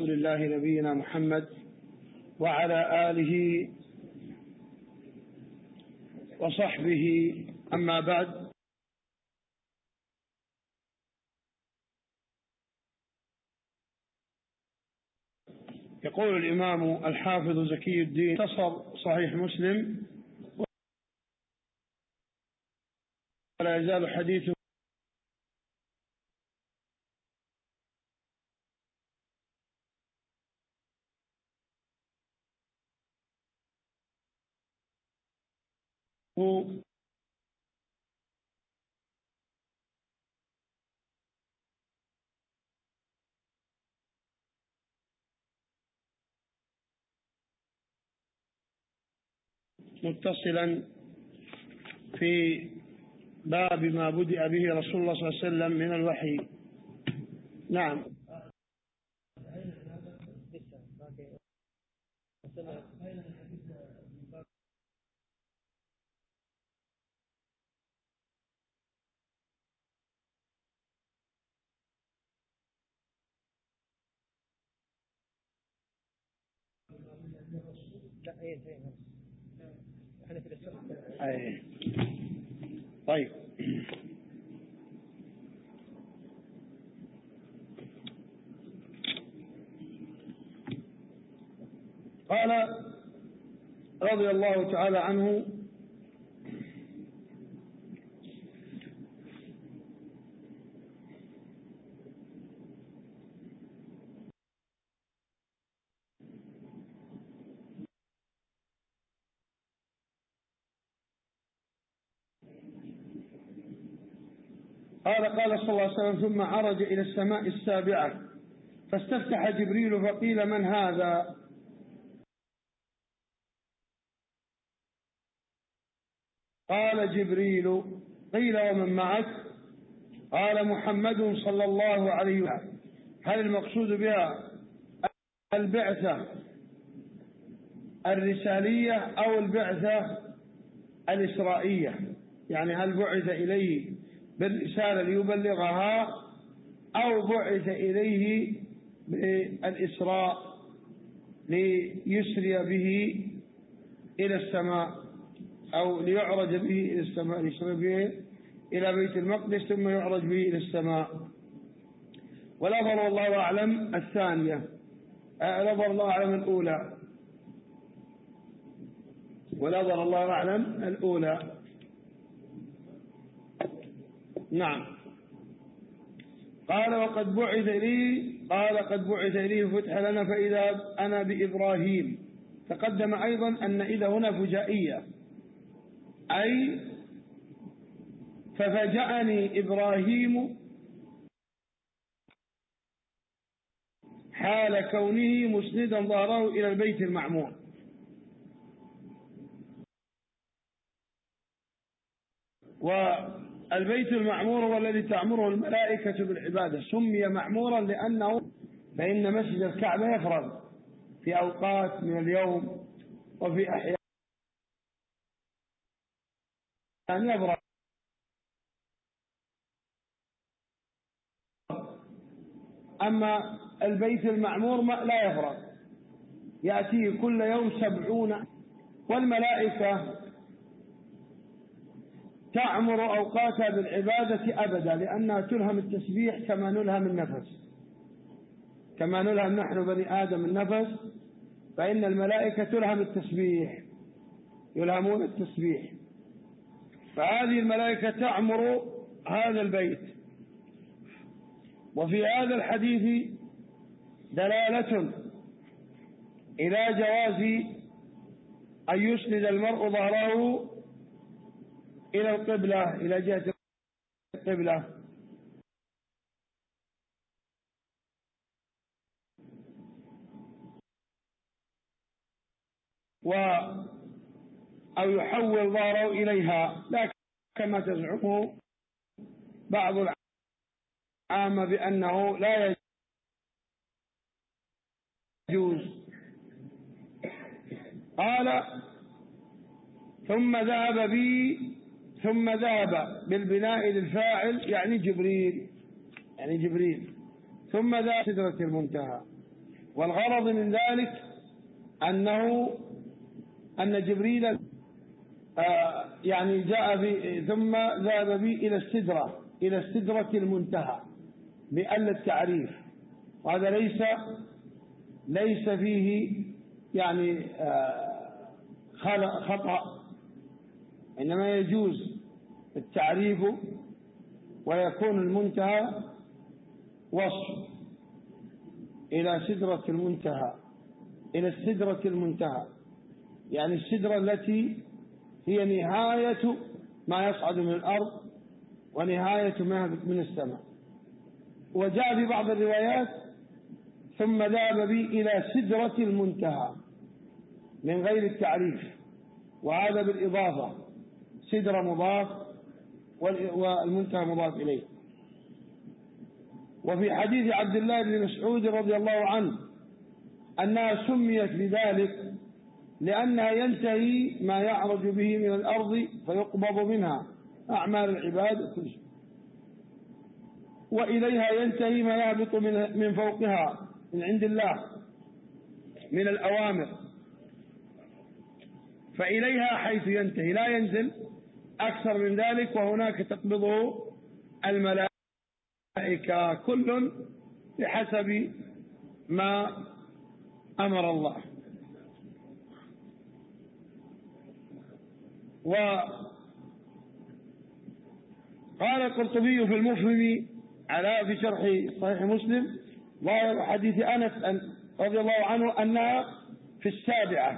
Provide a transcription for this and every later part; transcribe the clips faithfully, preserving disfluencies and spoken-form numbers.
رسول الله نبينا محمد وعلى آله وصحبه، أما بعد. يقول الإمام الحافظ زكي الدين اختصر صحيح مسلم، ولا يزال حديثه متصلا في باب ما بدأ به رسول الله صلى الله عليه وسلم من الوحي. نعم. لا ايه زي احنا في السوق. أي. طيب، قال رضي الله تعالى عنه: قال قال صلى الله عليه وسلم: ثم عرج إلى السماء السابعة فاستفتح جبريل فقيل: من هذا؟ قال جبريل: قيل: ومن معك؟ قال: محمد صلى الله عليه وسلم. هل المقصود بها البعثة الرسالية أو البعثة الإسرائية؟ يعني هل بعث إليه بالرسالة ليبلغها أو بعث إليه بالإسراء ليسري به إلى السماء، أو ليعرج به إلى السماء، ليسري به إلى بيت المقدس ثم يعرج به إلى السماء. والأظهر والله أعلم الثانية، الأظهر الله أعلم الأولى، والأظهر الله أعلم الأولى. نعم. قال: وقد بعث لي قال قد بعث لي فتح لنا فإذا أنا بإبراهيم. تقدم أيضا أن إذا هنا فجائية، أي ففجأني إبراهيم حال كونه مسندا ظهره إلى البيت المعمور. والبيت المعمور هو الذي تعمره الملائكة بالعبادة، سمي معمورا لأنه فإن مسجد الكعبة يفرغ في أوقات من اليوم وفي أحيان يفرغ. أما البيت المعمور لا يفرغ، يأتيه كل يوم سبعون. والملائكة تعمر أوقاتها بالعبادة أبدا، لأنها تلهم التسبيح كما نلهم النفس، كما نلهم نحن بني آدم النفس، فإن الملائكة تلهم التسبيح، يلهمون التسبيح. فهذه الملائكة تعمر هذا البيت. وفي هذا الحديث دلالة إلى جواز أن يسند المرء ظهره إلى القبلة، إلى جهة القبلة. و أو يحول ظهره إليها، لا كما تزعمه بعض العامة بأنه لا يجوز. قال: ثم ذهب بي ثم ذهب بالبناء للفاعل، يعني جبريل، يعني جبريل ثم ذهب سدرة المنتهى. والغرض من ذلك أنه أن جبريل آه يعني جاء بي ثم ذهب بي إلى السدرة إلى السدرة المنتهى بأل التعريف، وهذا ليس ليس فيه يعني آه خطأ، إنما يجوز التعريف ويكون المنتهى وصف إلى سدرة المنتهى إلى السدرة المنتهى، يعني السدرة التي هي نهاية ما يصعد من الأرض ونهاية ما يهبط من السماء. وجاء في بعض الروايات ثم ذهب بي إلى سدرة المنتهى من غير التعريف، وهذا بالإضافة، سدرة مضاف والمنتهى مضاف إليه. وفي حديث عبد الله بن مسعود رضي الله عنه أنها سميت بذلك لأنها ينتهي ما يعرج به من الأرض فيقبض منها أعمال العباد كل شيء، وإليها ينتهي ما يهبط من فوقها من عند الله من الأوامر، فإليها حيث ينتهي لا ينزل أكثر من ذلك، وهناك تقبضه الملائكة كل بحسب ما أمر الله. وقال القرطبي في المفهم على في شرح صحيح مسلم ظاهر حديث أنس رضي الله عنه أنها في السابعة،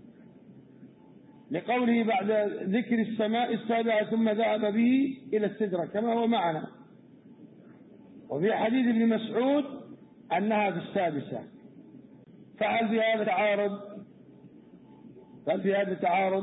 لقوله بعد ذكر السماء السابعة ثم ذهب به إلى السدرة كما هو معنا. وفي حديث ابن مسعود أنها في السادسة. فهل في هذا تعارض؟ هل في هذا تعارض؟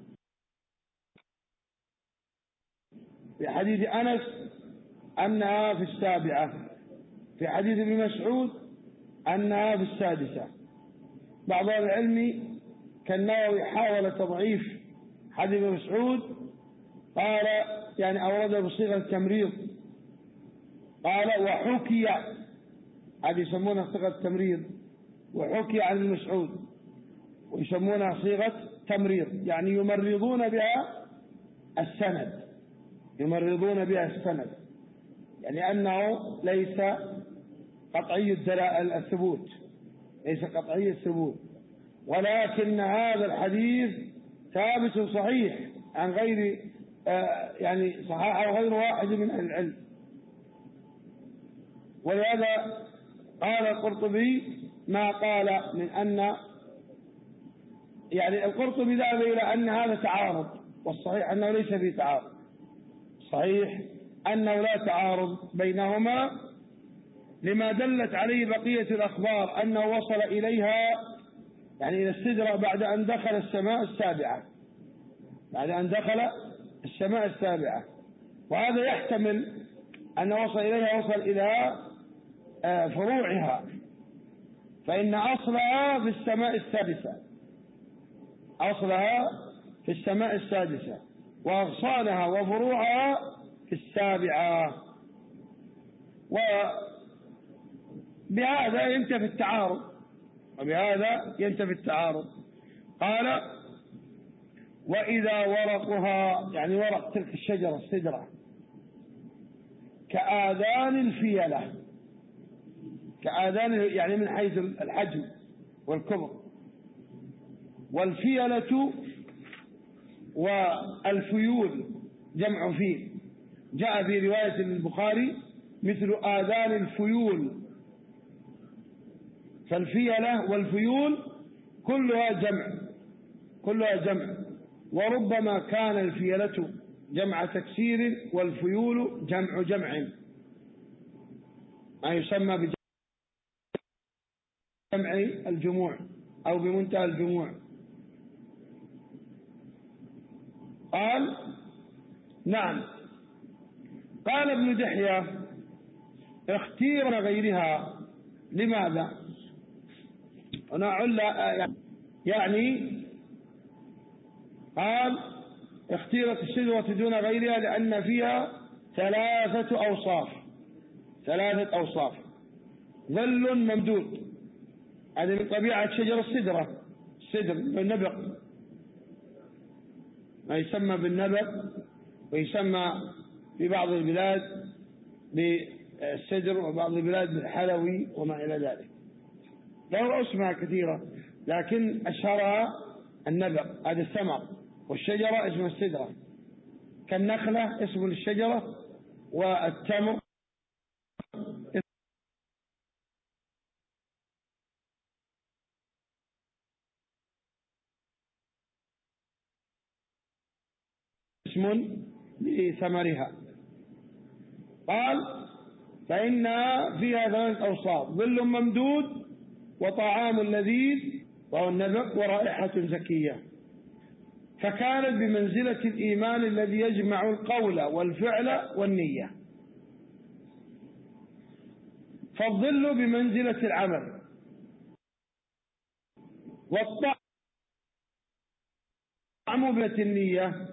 في حديث أنس أنها في السابعة، في حديث ابن مسعود أنها في السادسة. بعض أهل العلم كالنووي حاول تضعيف حديث ابن مسعود، قال يعني أورده بصيغة التمريض، قال وحكي، هذه يسمونها صيغة التمريض، وحكي عن ابن مسعود ويسمونها صيغة تمريض، يعني يمرضون بها السند، يمرضون بها السند، يعني أنه ليس قطعي الثبوت، ليس قطعي الثبوت، ولكن هذا الحديث ثابت صحيح عن غير آه يعني صحاح غير واحد من أهل العلم. ولهذا قال القرطبي ما قال من أن يعني القرطبي ذهب إلى أن هذا تعارض، والصحيح أنه ليس فيه تعارض، صحيح أنه لا تعارض بينهما، لما دلت عليه بقية الأخبار أنه وصل إليها يعني إلى السدرة بعد أن دخل السماء السابعة، بعد أن دخل السماء السابعة، وهذا يحتمل أن وصل إليها وصل إلى فروعها، فإن أصلها في السماء السادسة، أصلها في السماء السادسة، وأغصانها وفروعها في السابعة. وبهذا ينتفي التعارض، وبهذا ينتفي التعارض. قال وإذا ورقها، يعني ورق تلك الشجرة السدرة، كآذان الفيلة، كآذان يعني من حيث الحجم والكبر، والفيلة والفيول جمع فيل، جاء في رواية البخاري مثل آذان الفيول، فالفيلة والفيول كلها جمع، كلها جمع، وربما كان الفيلة جمع تكسير والفيول جمع جمع، ما يسمى بجمع الجموع أو بمنتهى الجموع. قال نعم. قال ابن دحية اختير غيرها، لماذا؟ هنا علا يعني قال اختيرت الشجرة دون غيرها لأن فيها ثلاثة أوصاف، ثلاثة أوصاف: ظل ممدود، هذا من طبيعة شجر السدرة، السدر النبق، ما يسمى بالنبق، ويسمى في بعض البلاد بالسدر، وبعض البلاد بالحلوي وما إلى ذلك. له أسماء كثيرة لكن أشهرها النبق، هذا الثمر، والشجرة اسمها السدرة، كالنخلة اسم الشجرة، والتمر اسم لثمرها. قال فإن فيها ثلاث أوصاف: ظل ممدود، وطعام لذيذ، وهو النبق، ورائحة زكية. فكانت بمنزلة الإيمان الذي يجمع القول والفعل والنية. فالظل بمنزلة العمل، والطعم بمنزلة النية،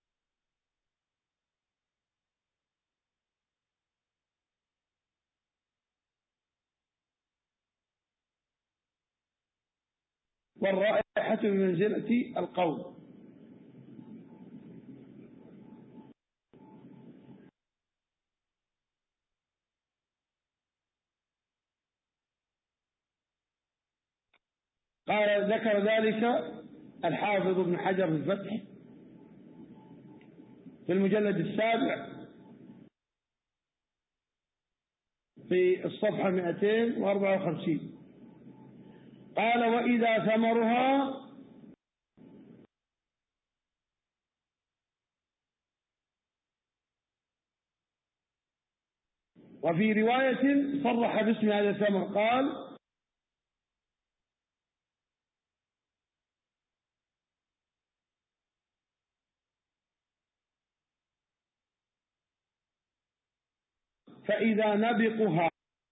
والرائحة بمنزلة القول. قال ذكر ذلك الحافظ ابن حجر في الفتح في المجلد السابع في الصفحة مئتين وأربعة وخمسين. قال وإذا ثمرها وفي رواية صرح باسم هذا الثمر، قال فإذا نبقها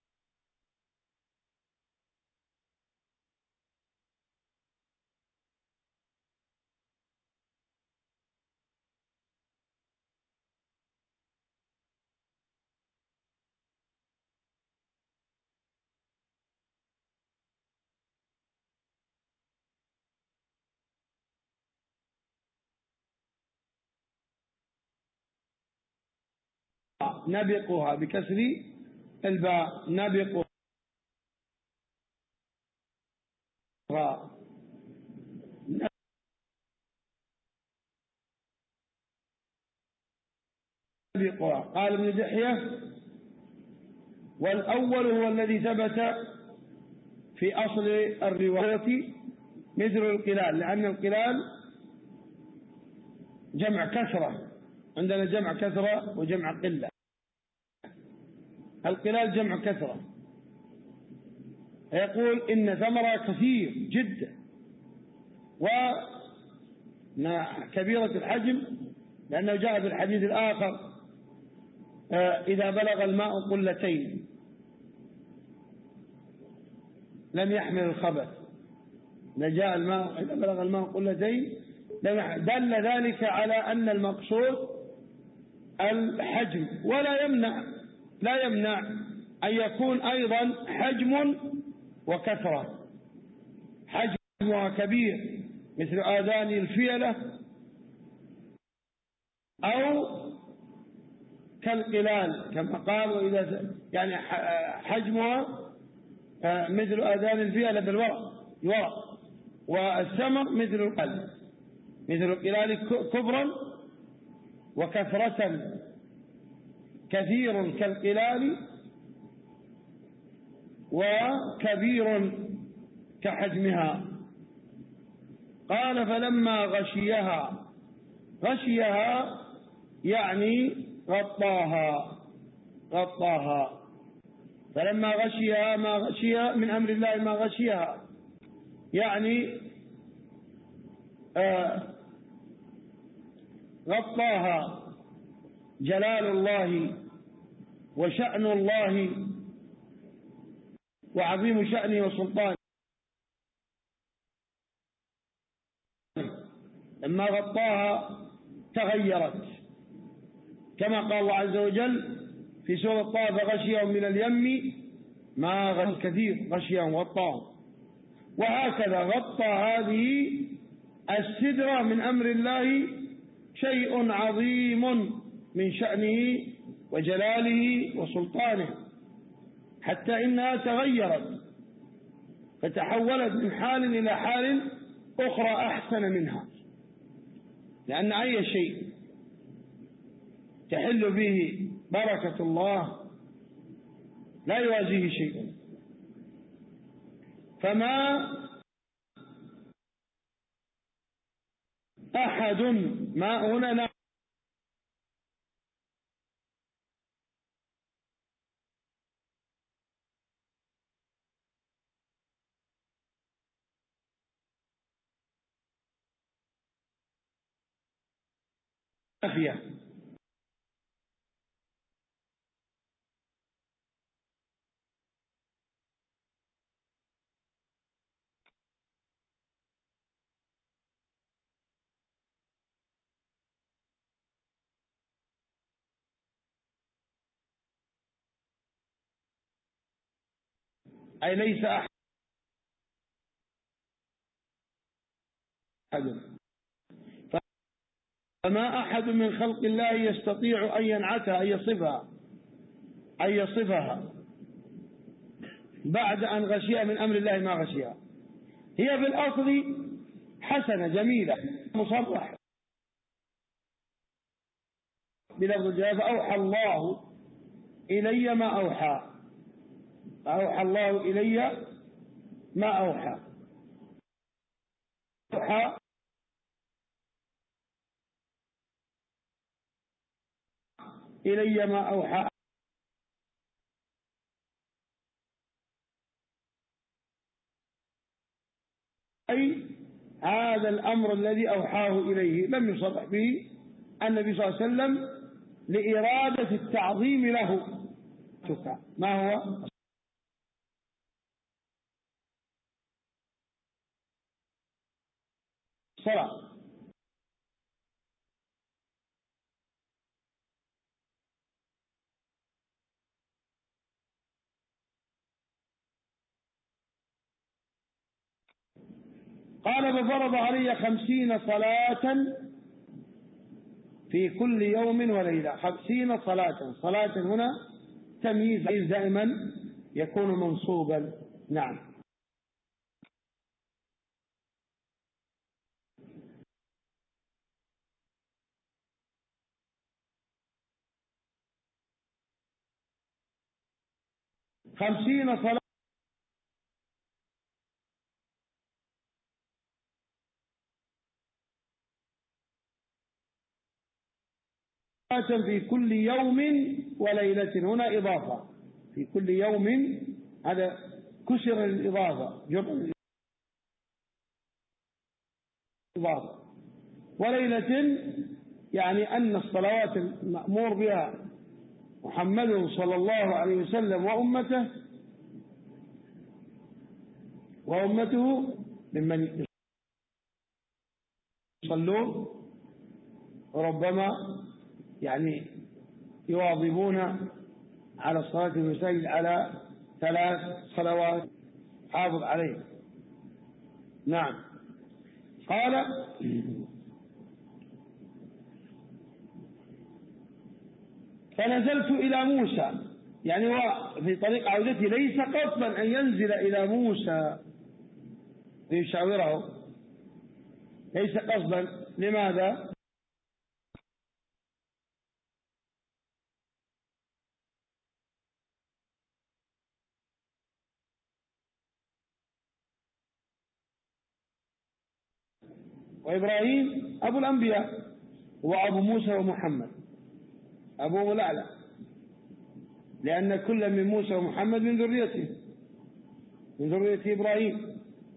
نبقها بكسر الباء، نبقها نبقها. قال ابن دحية والأول هو الذي ثبت في أصل الرواية مثل القلال، لأن القلال جمع كثرة، عندنا جمع كثرة وجمع قلة. القلال جمع كثرة، يقول إن ثمرة كثير جدا وكبيرة الحجم، لأنه جاء في الحديث الآخر إذا بلغ الماء قلتين لم يحمل الخبث. إذا جاء الماء إذا بلغ الماء قلتين دل ذلك على أن المقصود الحجم، ولا يمنع لا يمنع أن يكون أيضا حجم وكثرة. حجمها كبير مثل آذان الفيلة، أو كالقلال كما قال، وإذا يعني حجمها مثل آذان الفيلة بالورق الورق، والثمر مثل القلب، مثل القلال كبرا وكثرة، كثير كالقلال وكبير كحجمها. قال فلما غشيها، غشيها يعني غطاها غطاها فلما غشيها ما غشيها من أمر الله ما غشيها، يعني آه غطاها جلال الله وشأن الله وعظيم شأنه وسلطانه. لما غطاها تغيرت، كما قال الله عز وجل في سورة طه فغشيهم من اليم ما غشي كثير، غشيهم وغطاهم. وهكذا غطى هذه السدرة من أمر الله شيء عظيم من شأنه وجلاله وسلطانه، حتى إنها تغيرت فتحولت من حال إلى حال أخرى أحسن منها، لأن أي شيء تحل به بركة الله لا يوازيه شيء. فما أحد ما هنا نافية، أي ليس أحد. فما أحد من خلق الله يستطيع أن ينعتها أن يصفها أن يصفها بعد أن غشيها من أمر الله ما غشيها. هي في الأصل حسنة جميلة مصرح بلفظ الجلالة، فأوحى الله إلي ما أوحى، فأوحى الله إلي ما أوحى، أوحى إلي ما أوحى، أي هذا الأمر الذي أوحاه إليه لم يصرح به النبي صلى الله عليه وسلم لإرادة التعظيم له. ما هو الصلاة. قال ففرض علي خمسين صلاة في كل يوم وليلة. خمسين صلاة، صلاة هنا تمييز دائما يكون منصوبا. نعم. خمسين صلاة في كل يوم وليلة، هنا إضافة في كل يوم، هذا كسر الإضافة جر الإضافة، وليلة يعني أن الصلوات المأمور بها محمد صلى الله عليه وسلم وأمته وأمته ممن يصلون وربما يعني يواظبون على الصلاة في المساجد على ثلاث صلوات حافظ عليه. نعم. قال فنزلت إلى موسى، يعني هو في طريق عودته ليس قصدا أن ينزل إلى موسى ليشاوره، ليس قصدا. لماذا؟ وإبراهيم أبو الأنبياء وأبو موسى ومحمد أبوه الأعلى، لأن كل من موسى ومحمد من ذريته من ذرية إبراهيم.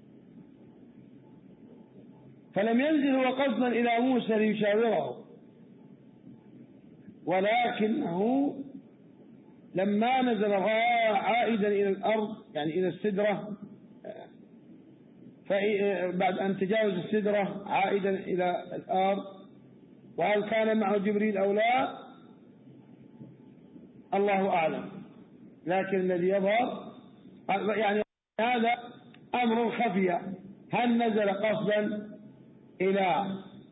فلم ينزل هو قصدا إلى موسى ليشاوره، ولكنه لما نزل عائدا إلى الأرض يعني إلى السدرة، بعد أن تجاوز السدرة عائدا إلى الأرض، وهل كان معه جبريل أو لا الله أعلم، لكن الذي يظهر يعني هذا أمر خفي، هل نزل قصدا إلى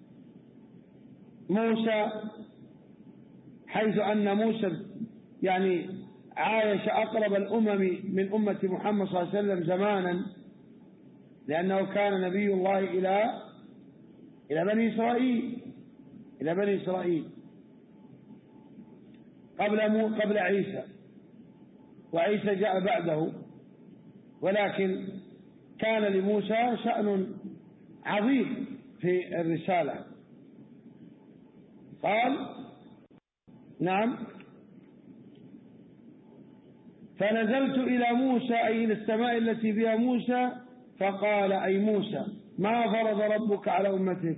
موسى حيث أن موسى يعني عايش أقرب الأمم من أمة محمد صلى الله عليه وسلم زمانا، لأنه كان نبي الله إلى إلى بني إسرائيل إلى بني إسرائيل قبل مو قبل عيسى، وعيسى جاء بعده، ولكن كان لموسى شأن عظيم في الرسالة. قال نعم فنزلت إلى موسى أي إلى السماء التي بها موسى فقال أي موسى ما فرض ربك على أمتك.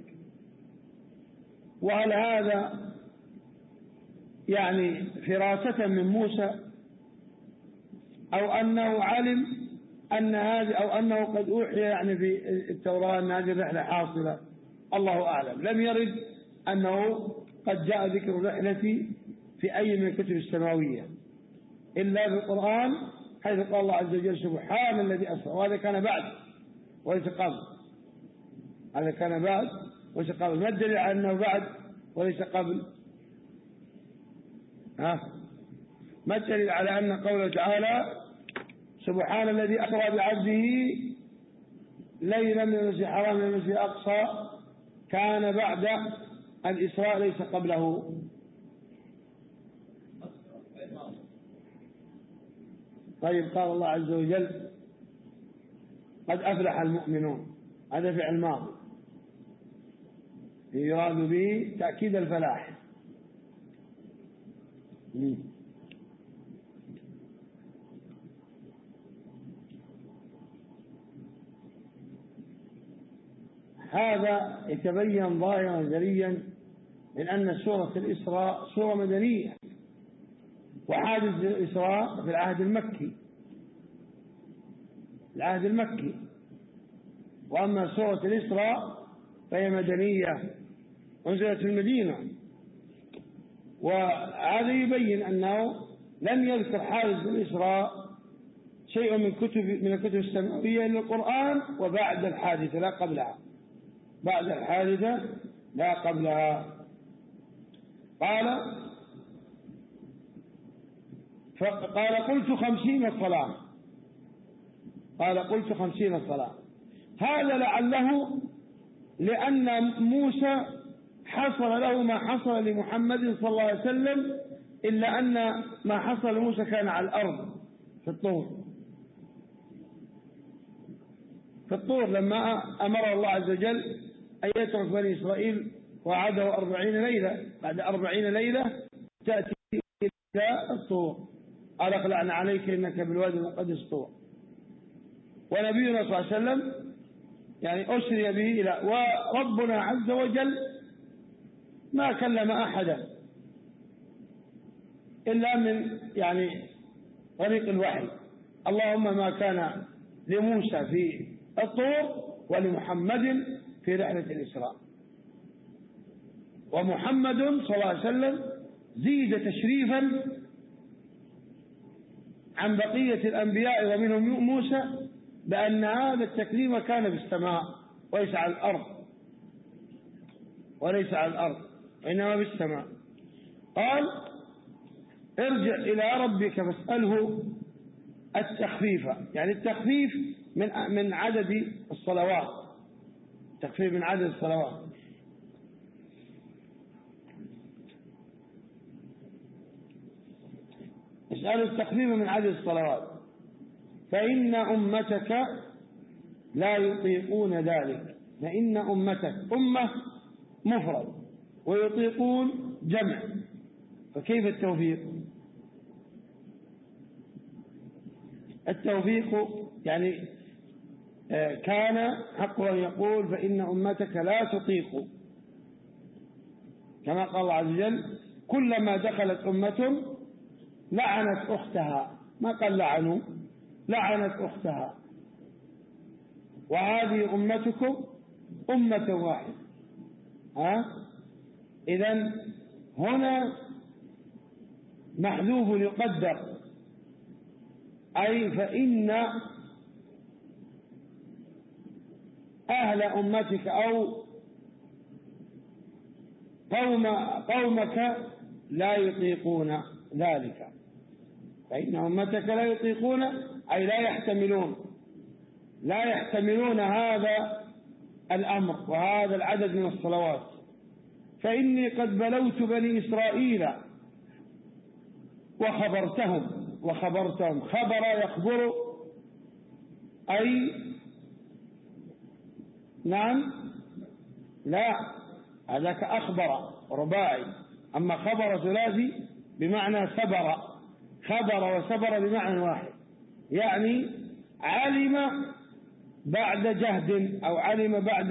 وهل هذا يعني فراسة من موسى أو أنه علم أن هذه أو أنه قد أوحي يعني في التوراة أن هذه الرحلة حاصلة؟ الله أعلم. لم يرد أنه قد جاء ذكر الرحلة في أي من الكتب السماوية إلا في القرآن، حيث قال الله عز وجل سبحان الذي أسرى، وهذا كان بعد وليس قبل، هذا كان بعد وليس قبل. ما الدليل على أنه بعد وليس قبل؟ ها ما الدليل على أن قوله تعالى سبحان الذي أسرى بعبده ليلا من المسجد الحرام إلى المسجد الأقصى كان بعد الإسراء ليس قبله؟ طيب قال الله عز وجل قد أفلح المؤمنون، هذا فعل ماضي يراد به تأكيد الفلاح. هذا يتبين ظاهرا جليا من أن سورة الإسراء سورة مدنية، وحادث الإسراء في العهد المكي العهد المكي وأما سورة الإسراء فهي مدنية أنزلت في المدينة. وهذا يبين أنه لم يذكر حادث الإسراء شيء من كتب من الكتب السماوية إلا القرآن، وبعد الحادثة لا قبلها، بعد الحادثة لا قبلها. قال فقال قلت خمسين صلاة قال قلت خمسين صلاة هذا لعله لأن موسى حصل له ما حصل لمحمد صلى الله عليه وسلم، إلا أن ما حصل لموسى كان على الأرض في الطور في الطور لما أمر الله عز وجل أن يترك بني إسرائيل وعاده أربعين ليلة، بعد أربعين ليلة تأتي إلى الطور قال اخلعنا عليك إنك بالوادي المقدس طور. ونبينا صلى الله عليه وسلم يعني أسري به إلى، وربنا عز وجل ما كلم أحدا إلا من يعني طريق الوحي، اللهم ما كان لموسى في الطور ولمحمد في رحلة الإسراء. ومحمد صلى الله عليه وسلم زيد تشريفا عن بقية الأنبياء ومنهم موسى بأن هذا التكليم كان بالسماء وليس على الأرض وليس على الأرض وإنما بالسماء. قال ارجع إلى ربك فاسأله التخفيف، يعني التخفيف من من عدد الصلوات، التخفيف من عدد الصلوات. اسأل التخفيف من عدد الصلوات فإن أمتك لا يطيقون ذلك. فإن أمتك أمة مفرد ويطيقون جمع، فكيف التوفيق؟ التوفيق يعني كان حق أن يقول فإن أمتك لا تطيق، كما قال الله عز وجل كلما دخلت أمة لعنت أختها، ما قال لعنوا، لعنت أختها، وهذه أمتكم أمة واحدة. ها إذن هنا محذوف يقدر، أي فإن أهل أمتك أو قوم قومك لا يطيقون ذلك، فإن أمتك لا يطيقون أي لا يحتملون لا يحتملون هذا الأمر وهذا العدد من الصلوات. فإني قد بلوت بني إسرائيل وخبرتهم وخبرتهم خبر يخبر أي نعم لا هذاك أخبر رباعي، أما خبر ثلاثي بمعنى سبر، خبر وسبر بمعنى واحد، يعني علم بعد جهد أو علم بعد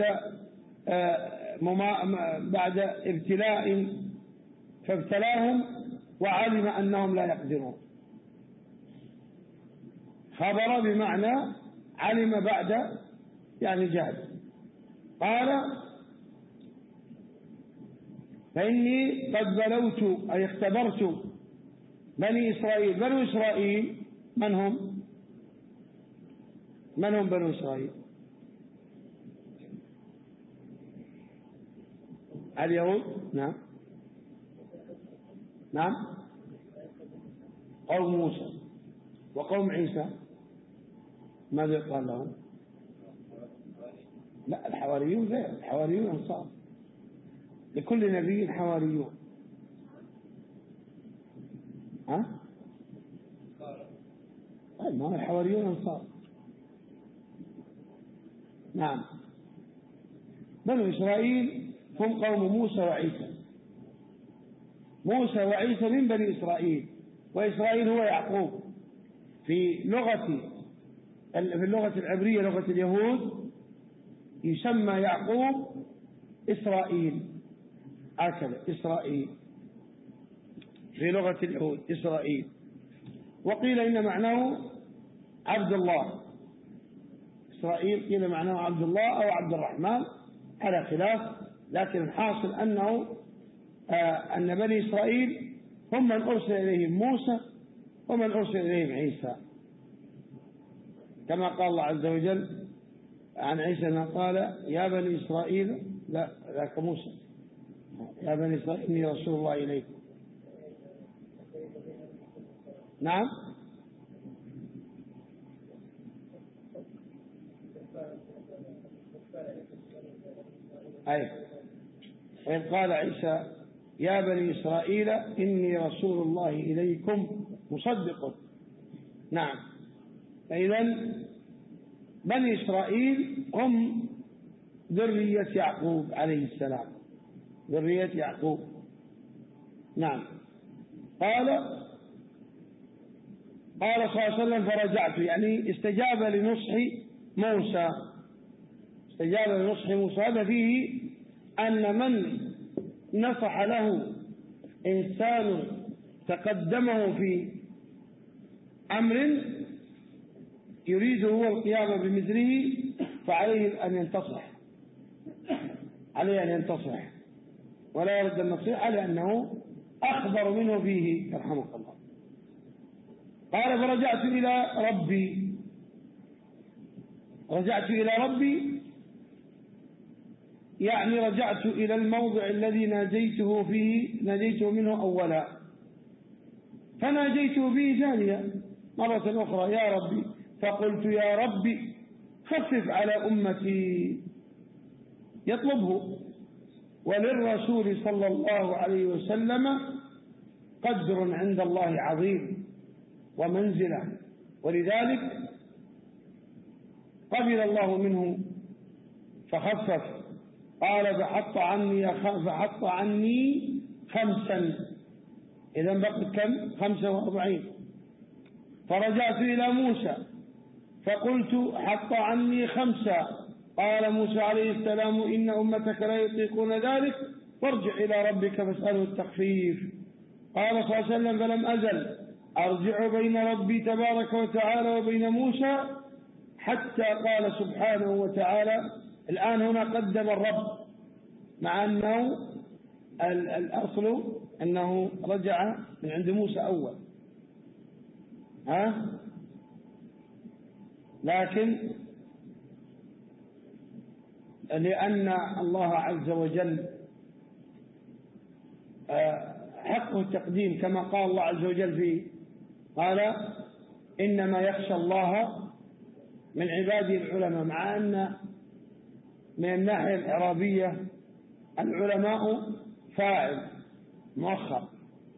بعد ابتلاء فابتلاهم وعلم أنهم لا يقدرون. خبر بمعنى علم بعد يعني جهد. قال فإني قد بلوت أي اختبرت بني إسرائيل. بنو إسرائيل من هم؟ من هم بنو إسرائيل؟ اليهود. نعم نعم قوم موسى. وقوم عيسى ماذا قال لهم؟ لا الحواريون غير، الحواريون أنصار، لكل نبي حواريون. ها؟ طيب ما الحواريون أنصار. نعم بنو إسرائيل هم قوم موسى وعيسى. موسى وعيسى من بني إسرائيل، وإسرائيل هو يعقوب. في لغة في اللغة العبرية لغة اليهود يسمى يعقوب إسرائيل، هكذا إسرائيل في لغة اليهود إسرائيل. وقيل إن معناه عبد الله. إسرائيل قيل معناه عبد الله أو عبد الرحمن على خلاف، لكن الحاصل أنه آه أن بني إسرائيل هم من أرسل إليهم موسى ومن أرسل إليهم عيسى، كما قال الله عز وجل عن عيسى ما قال يا بني إسرائيل، لا ذاك موسى، يا بني إسرائيل إني رسول الله إليكم. نعم أي وإذ قال عيسى يا بني إسرائيل إني رسول الله إليكم مصدق. نعم فإذن بني إسرائيل هم ذرية يعقوب عليه السلام، ذرية يعقوب. نعم قال قال صلى الله عليه وسلم فرجعت، يعني استجاب لنصح موسى، استجاب لنصح موسى. هذا فيه أن من نصح له إنسان تقدمه في أمر يريد هو القيام بمثله فعليه أن ينتصح، عليه أن ينتصح ولا يرد النصيحة لأنه أخبر منه فيه يرحمك الله. قال فرجعت إلى ربي، رجعت إلى ربي يعني رجعت إلى الموضع الذي ناجيته فيه، ناجيته منه أولا، فناجيته فيه ثانيا مرة أخرى يا ربي، فقلت يا ربي خفف على أمتي، يطلبه. وللرسول صلى الله عليه وسلم قدر عند الله عظيم ومنزلة، ولذلك قبل الله منه فخفف. قال فحط عني فحط عني خمسا، إذا بقي كم؟ خمسة وأربعين. فرجعت إلى موسى فقلت حط عني خمسة. قال موسى عليه السلام إن أمتك لا يطيقون ذلك فارجع إلى ربك فاسأله التخفيف. قال صلى الله عليه وسلم فلم أزل أرجع بين ربي تبارك وتعالى وبين موسى حتى قال سبحانه وتعالى. الآن هنا قدم الرب مع أنه الأصل أنه رجع من عند موسى أول، ها لكن لأن الله عز وجل حقه التقديم كما قال الله عز وجل في قال إنما يخشى الله من عباده العلماء، مع أن من الناحية الإعرابية العلماء فاعل مؤخر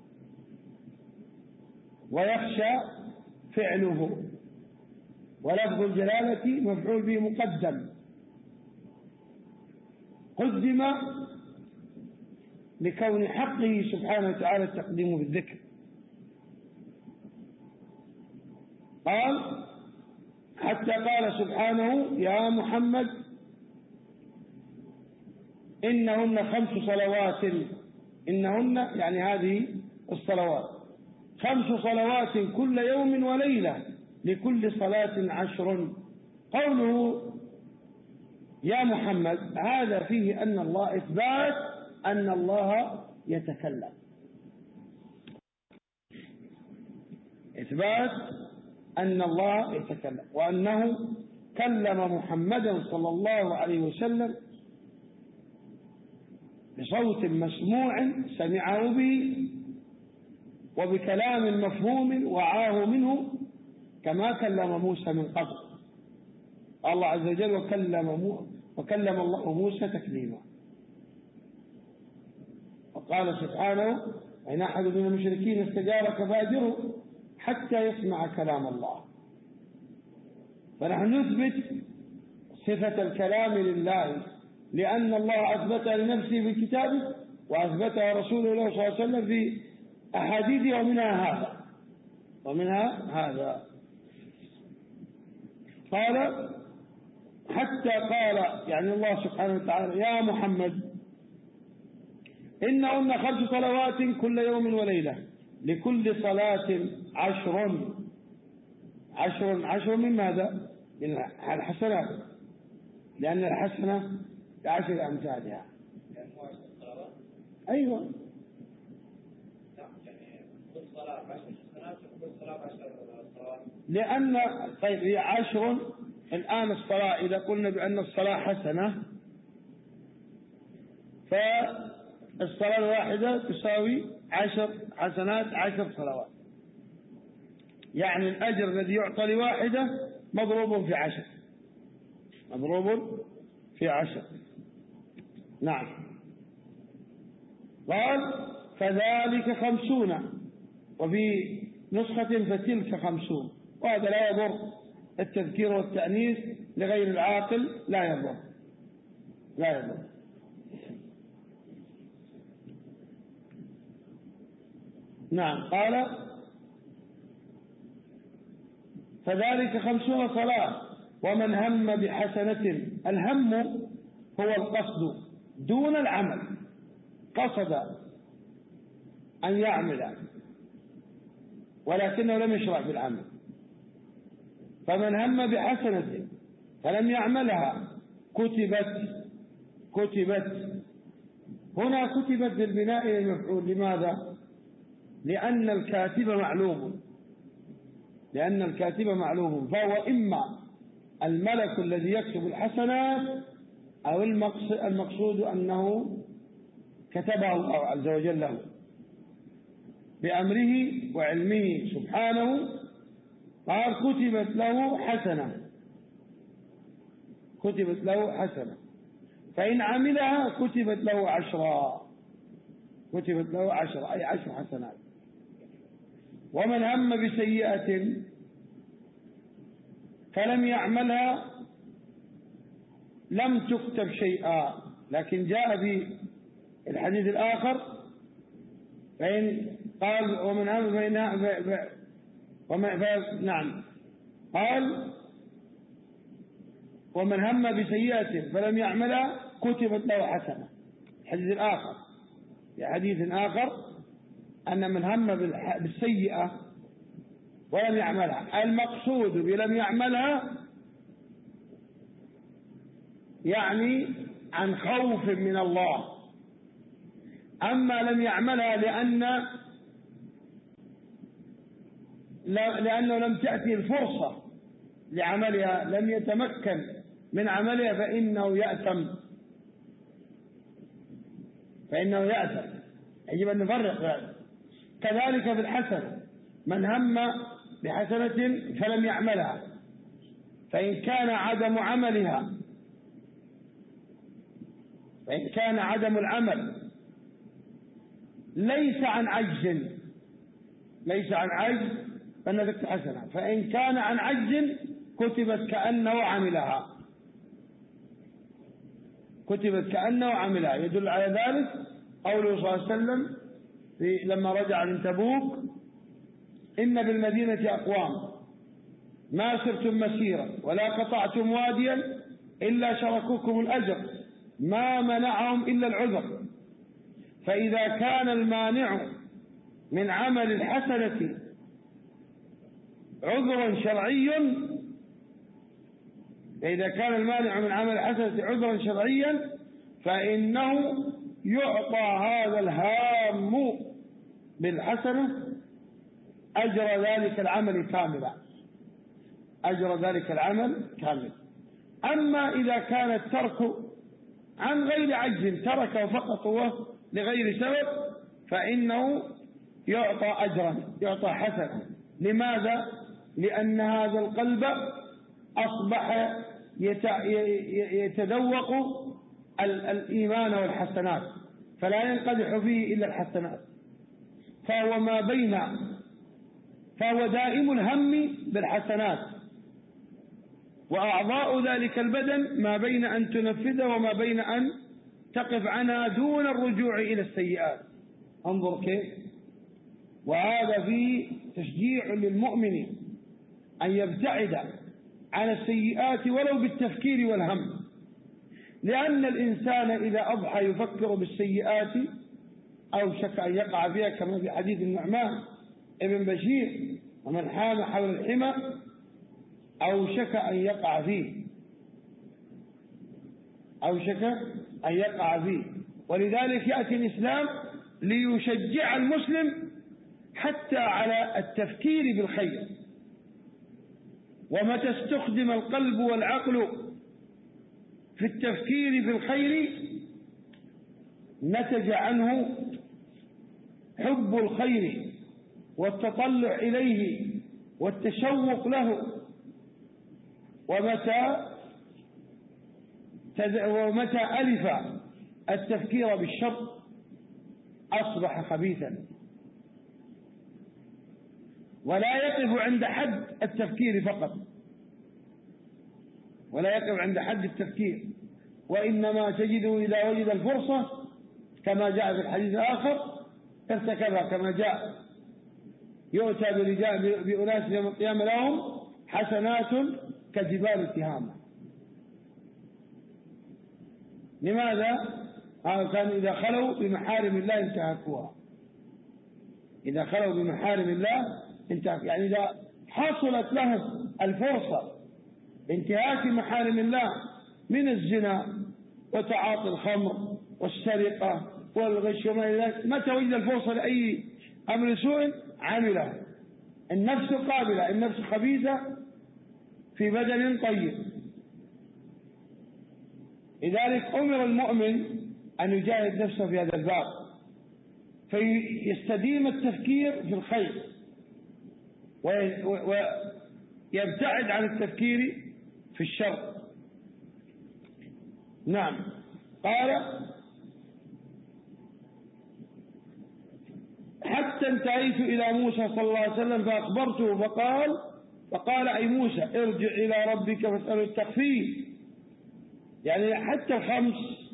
ويخشى فعله، ولفظ الجلالة مفعول به مقدم قدم لكون حقه سبحانه وتعالى التقديم بالذكر. قال حتى قال سبحانه يا محمد إنهن خمس صلوات، إنهن يعني هذه الصلوات خمس صلوات كل يوم وليلة لكل صلاة عشر. قوله يا محمد هذا فيه أن الله إثبات أن الله يتكلم، إثبات أن الله يتكلم، وأنه كلم محمدا صلى الله عليه وسلم بصوت مسموع سمعه به وبكلام مفهوم وعاه منه كما كلم موسى من قبل. الله عز وجل وكلم, وكلم الله موسى تكليما. وقال سبحانه إن أحد من المشركين استجارك فأجره حتى يسمع كلام الله. فنحن نثبت صفة الكلام لله لأن الله أثبتها لنفسه في كتابه وأثبتها رسوله الله صلى الله عليه وسلم في أحاديثه، ومنها هذا ومنها هذا قال حتى قال يعني الله سبحانه وتعالى يا محمد إنهن خمس صلوات كل يوم وليلة لكل صلاة عشر. عشر عشر من ماذا؟ من الحسنات، لأن الحسنة بعشر أمثالها. أيوة لأن طيب هي عشر. الآن الصلاة إذا قلنا بأن الصلاة حسنة فالصلاة الواحدة تساوي عشر حسنات عشر صلوات، يعني الأجر الذي يعطى لواحدة مضروب في عشر، مضروب في عشر. نعم. قال فذلك خمسون، وفي نسخة فتلك خمسون، وهذا لا يضر التذكير والتأنيث لغير العاقل، لا يضر لا يضر. نعم. قال فذلك خمسون صلاة ومن هم بحسنة. الهم هو القصد دون العمل، قصد أن يعمل ولكنه لم يشرع في العمل. فمن هم بحسنة فلم يعملها كتبت كتبت هنا كتبت بالبناء للمفعول. لماذا؟ لأن الكاتب معلوم لأن الكاتب معلوم فهو إما الملك الذي يكتب الحسنات أو المقصود أنه كتبه الله عز وجل له بأمره وعلمه سبحانه. قال كتبت له حسنة كتبت له حسنة فإن عملها كتبت له عشرة كتبت له عشرة أي عشر حسنات. ومن هم بسيئة فلم يعملها لم تكتب شيئا، لكن جاء في الحديث الآخر فإن قال ومن هم فإنها ومن نعم قال ومن هم بسيئة فلم يعملها كتبت له حسنة. الحديث الآخر في حديث آخر أن من هم بالسيئة ولم يعملها، المقصود بلم يعملها يعني عن خوف من الله. أما لم يعملها لأن لأنه لم تأتي الفرصة لعملها، لم يتمكن من عملها فإنه يأثم فإنه يأثم يجب أن نفرق هذا. كذلك في الحسنة، من هم بحسنة فلم يعملها، فإن كان عدم عملها فإن كان عدم العمل ليس عن عجز ليس عن عجز فإن ذلك حسنة، فإن كان عن عجز كتبت كأنه عملها كتبت كأنه عملها. يدل على ذلك قوله صلى الله عليه وسلم في لما رجع من تبوك: إن بالمدينة أقوام ما سرتم مسيرا ولا قطعتم واديا إلا شركوكم الأجر ما منعهم إلا العذر، فإذا كان المانع من عمل الحسنة عذرا شرعيا فإذا كان المانع من عمل الحسنة عذرا شرعيا فإنه يعطى هذا الهام بالحسنة أجر ذلك العمل كاملا أجر ذلك العمل كاملا. أما إذا كان الترك عن غير عجز، تركه فقط هو لغير سبب، فإنه يعطى أجرا يعطى حسنة. لماذا؟ لأن هذا القلب أصبح يتذوق الإيمان والحسنات، فلا ينقدح فيه إلا الحسنات، فهو ما بين فهو دائم الهم بالحسنات، وأعضاء ذلك البدن ما بين أن تنفذ وما بين أن تقف عنها دون الرجوع إلى السيئات. انظر كيف. وهذا فيه تشجيع للمؤمن أن يبتعد عن السيئات ولو بالتفكير والهم، لأن الإنسان إذا أضحى يفكر بالسيئات أوشك أن يقع فيها، كما في حديث النعمان ابن بشير: ومن حام حول الحمى أوشك أن يقع فيه أوشك أن يقع فيه. ولذلك يأتي الإسلام ليشجع المسلم حتى على التفكير بالخير، ومتى استخدم القلب والعقل في التفكير في الخير نتج عنه حب الخير والتطلع إليه والتشوق له. ومتى ومتى ألف التفكير بالشر أصبح خبيثا، ولا يقف عند حد التفكير فقط ولا يقف عند حد التفكير وإنما تجده إذا وجد الفرصة كما جاء في الحديث الآخر ارتكبها، كما جاء: يؤتى برجال بأناس يوم القيامة لهم حسنات كجبال تهامة. لماذا؟ هذا كان إذا خلوا بمحارم الله انتهكوها إذا خلوا بمحارم الله انتهك يعني إذا حصلت لهم الفرصة بانتهاك محارم الله من الزنا وتعاطي الخمر والسرقة والغش وما إلى ذلك، متى وجد الفرصة لأي أمر سوء عمله. النفس قابلة، النفس خبيثة في بدن طيب. لذلك أمر المؤمن أن يجاهد نفسه في هذا الباب، فيستديم التفكير في الخير ويبتعد عن التفكير في الشر. نعم. قال: حتى انتهيت إلى موسى صلى الله عليه وسلم فأخبرته فقال فقال أي موسى ارجع إلى ربك فاسأله التخفيف. يعني حتى الخمس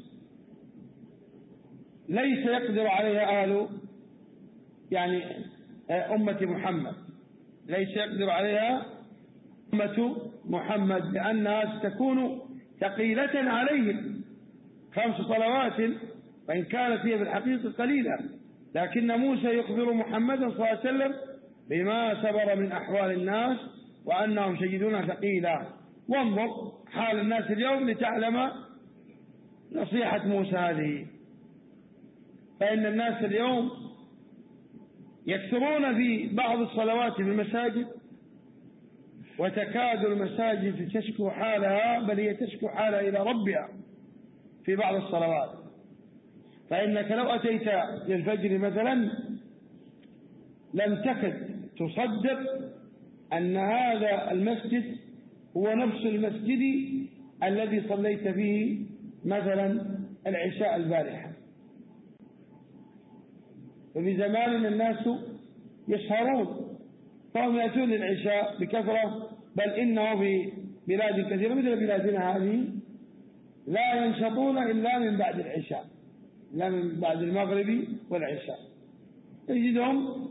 ليس يقدر عليها أهل يعني أمة محمد ليس يقدر عليها أمة محمد لأنها ستكون ثقيلة عليهم. خمس صلوات وإن كانت هي في الحقيقة قليلة، لكن موسى يخبر محمدا صلى الله عليه وسلم بما سبر من أحوال الناس وأنهم شديدون ثقيلا. وانظر حال الناس اليوم لتعلم نصيحة موسى هذه. فإن الناس اليوم يكثرون في بعض الصلوات في المساجد وتكاد المساجد تشكو حالها، بل هي تشكو حالها إلى ربها في بعض الصلوات. فإنك لو أتيت للفجر مثلا لم تكد تصدق أن هذا المسجد هو نفس المسجد الذي صليت فيه مثلا العشاء البارحة. وفي زماننا الناس يسهرون، فهم يأتون للعشاء بكثرة، بل إنه في بلاد كثيرة مثل بلادنا هذه لا ينشطون إلا من بعد العشاء، لا من بعد المغرب والعشاء، تجدهم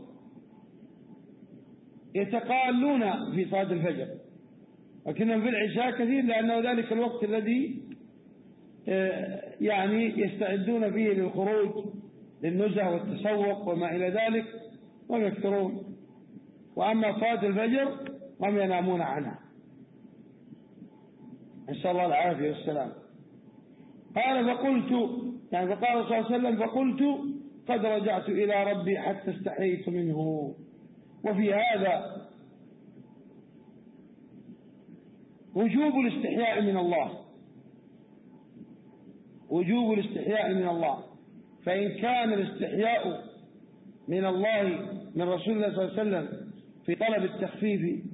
يتقالون في صلاة الفجر، لكنهم في العشاء كثير، لأنه ذلك الوقت الذي يعني يستعدون فيه للخروج للنزهة والتسوق وما إلى ذلك، هم يكثرون. وأما صلاة الفجر هم ينامون عنها، نسأل الله العافية والسلام. قال فقلت، يعني فقال صلى الله عليه وسلم فقلت قد رجعت إلى ربي حتى استحييت منه. وفي هذا وجوب الاستحياء من الله، وجوب الاستحياء من الله. فإن كان الاستحياء من الله من رسول الله صلى الله عليه وسلم في طلب التخفيف،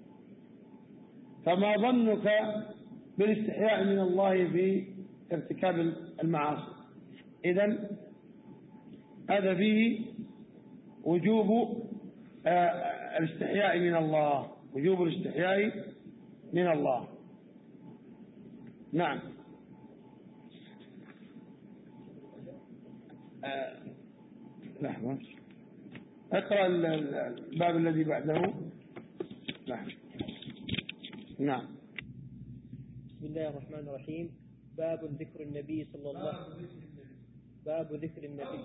فما ظنك بالاستحياء من الله في ارتكاب المعاصي؟ إذن هذا فيه وجوب الاستحياء من الله، وجوب الاستحياء من الله. نعم. آه. لحظة، اقرأ الباب الذي بعده. نعم. نعم. بسم الله الرحمن الرحيم. باب ذكر النبي صلى الله باب ذكر النبي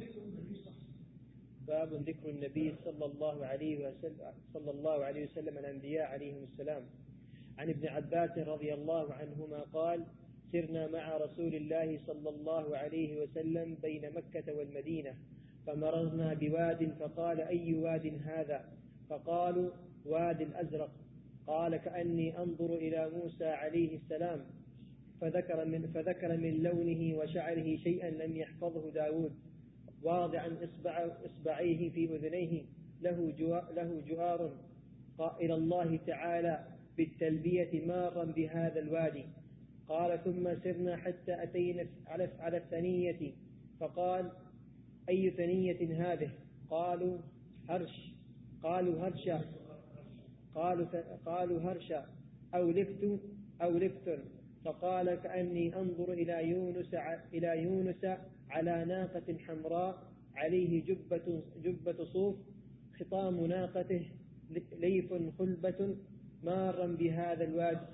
باب ذكر النبي صلى الله عليه وسلم صلى الله عليه وسلم الأنبياء عليهم السلام. عن ابن عباس رضي الله عنهما قال: سرنا مع رسول الله صلى الله عليه وسلم بين مكة والمدينة، فمررنا بواد، فقال: أي واد هذا؟ فقالوا: واد الأزرق. قال: كأني أنظر إلى موسى عليه السلام. فذكر من, فذكر من لونه وشعره شيئا لم يحفظه داود، واضعا إصبع إصبعيه في أذنيه، له, له جوار، قائل الله تعالى بالتلبية مارا بهذا الوادي. قال: ثم سرنا حتى أتينا على الثنية، فقال: أي ثنية هذه؟ قالوا: هرش. قالوا: هرشا. قالوا, قالوا هرشا أو لفت أو لفت. فقال: كأني أنظر إلى يونس إلى يونس على ناقة حمراء، عليه جبة جبة صوف، خطام ناقته ليف خلبة، مارا بهذا الوادي.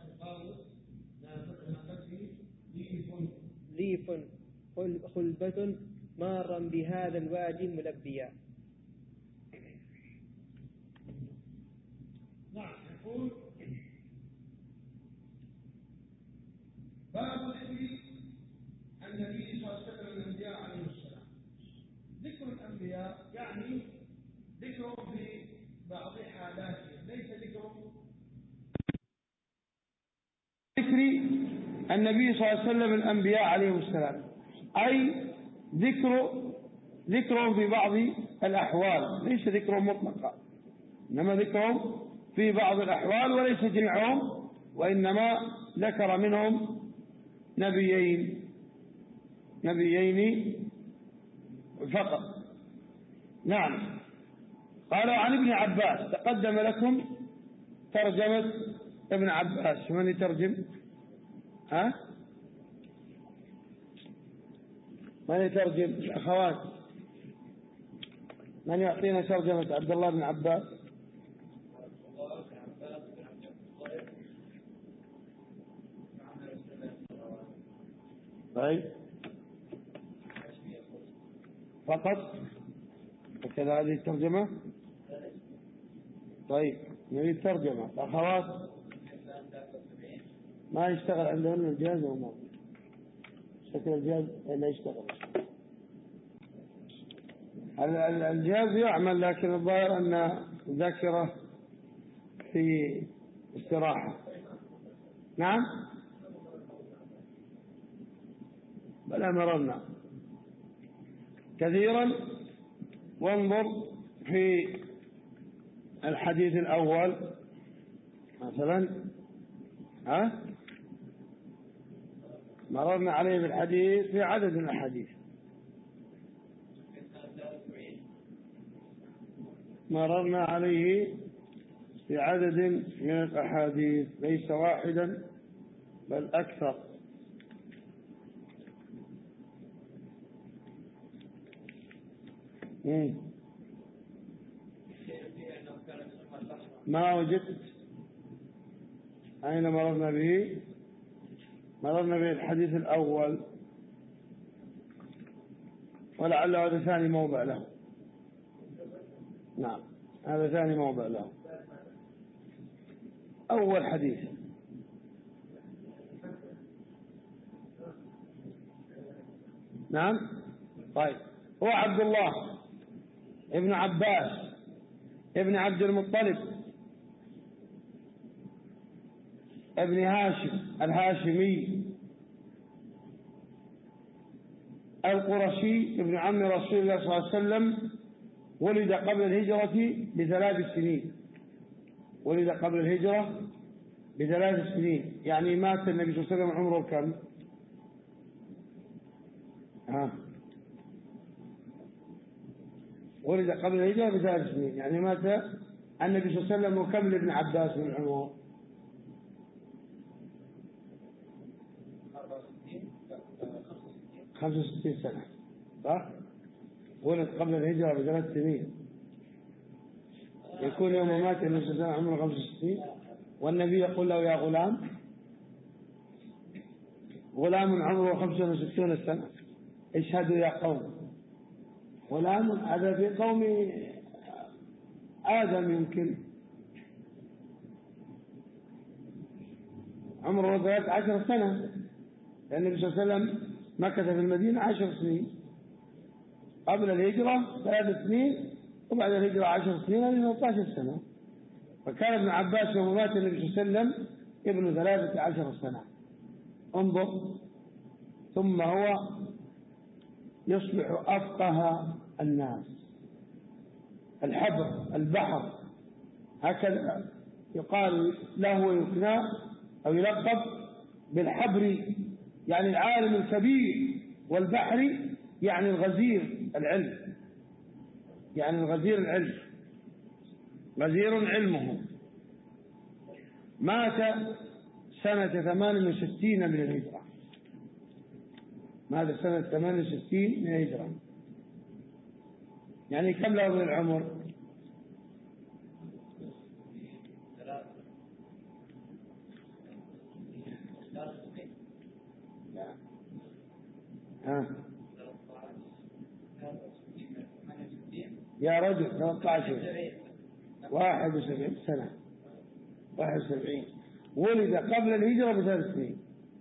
ليف خلبة مارا بهذا الوادي ملبيا. نعم. يقول: باب ذكر النبي صلى الله عليه وسلم الأنبياء عليه السلام. ذكر الأنبياء يعني ذكرهم في بعض حالاتهم، ليس ذكرهم ذكر النبي صلى الله عليه وسلم الأنبياء عليه السلام، أي ذكر ذكرهم في بعض الأحوال، ليس ذكرهم مطلقا، إنما ذكرهم في بعض الأحوال وليس جميعهم، وإنما ذكر منهم نبيين نبيين فقط. نعم. قال: عن ابن عباس. تقدم لكم ترجمة ابن عباس. من يترجم؟ ها؟ من يترجم؟ الأخوات، من يعطينا ترجمة عبد الله بن عباس؟ طيب، فقط وكذا هذه الترجمة. طيب، نريد ترجمة. الأخوات ما يشتغل عندهم الجهاز وما شكل الجهاز لا يشتغل. الجهاز يعمل، لكن الظاهر أن الذاكرة في استراحة. نعم بلى مررنا كثيرا. وانظر في الحديث الأول مثلا، ها مررنا عليه بالحديث في عدد من الحديث، مررنا عليه في عدد من الأحاديث ليس واحدا بل أكثر. مم. ما وجدت. أين مررنا به؟ مررنا به الحديث الأول، ولعل هذا ثاني موضع له. نعم هذا ثاني موضع له، أول حديث. نعم طيب. هو عبد الله ابن عباس ابن عبد المطلب ابن هاشم الهاشمي القرشي ابن عم رسول الله صلى الله عليه وسلم. ولد قبل الهجرة بثلاث سنين، ولد قبل الهجرة بثلاث سنين، يعني مات النبي صلى الله عليه وسلم عمره كم؟ ها ولد قبل الهجرة بثلاث سنين، يعني مات النبي صلى الله عليه وسلم وكم لابن عباس من عمره؟ خمسة وستين سنة، صح؟ ولد قبل الهجرة بثلاث سنين، يكون يوم مات النبي صلى الله عليه وسلم عمره خمسة وستين، والنبي يقول له يا غلام، غلام عمره خمسة وستون سنة، اشهدوا يا قوم. غلام هذا في قوم آدم يمكن عمره ثلاث عشر سنة، لأن النبي صلى الله عليه وسلم مكث في المدينة عشر سنين، قبل الهجرة ثلاث سنين، وبعد الهجرة عشر سنين، هذه ثلاث عشرة سنة. فكان ابن عباس يوم مات النبي صلى الله عليه وسلم ابن ثلاثة عشر سنة. انظر، ثم هو يصبح أفقه الناس، الحبر البحر، هكذا يقال له ويكنى أو يلقب بالحبر، يعني العالم الكبير، والبحر يعني الغزير العلم، يعني الغزير العلم، غزير علمه. مات سنة ثمان وستين من الهجرة، مات سنة ثمان وستين من الهجرة، يعني كم له من العمر؟ ها يا رجل ثلاثة عشر، واحد وسبعين سنة، واحد وسبعين. ولد قبل الهجرة بثلاث سنين،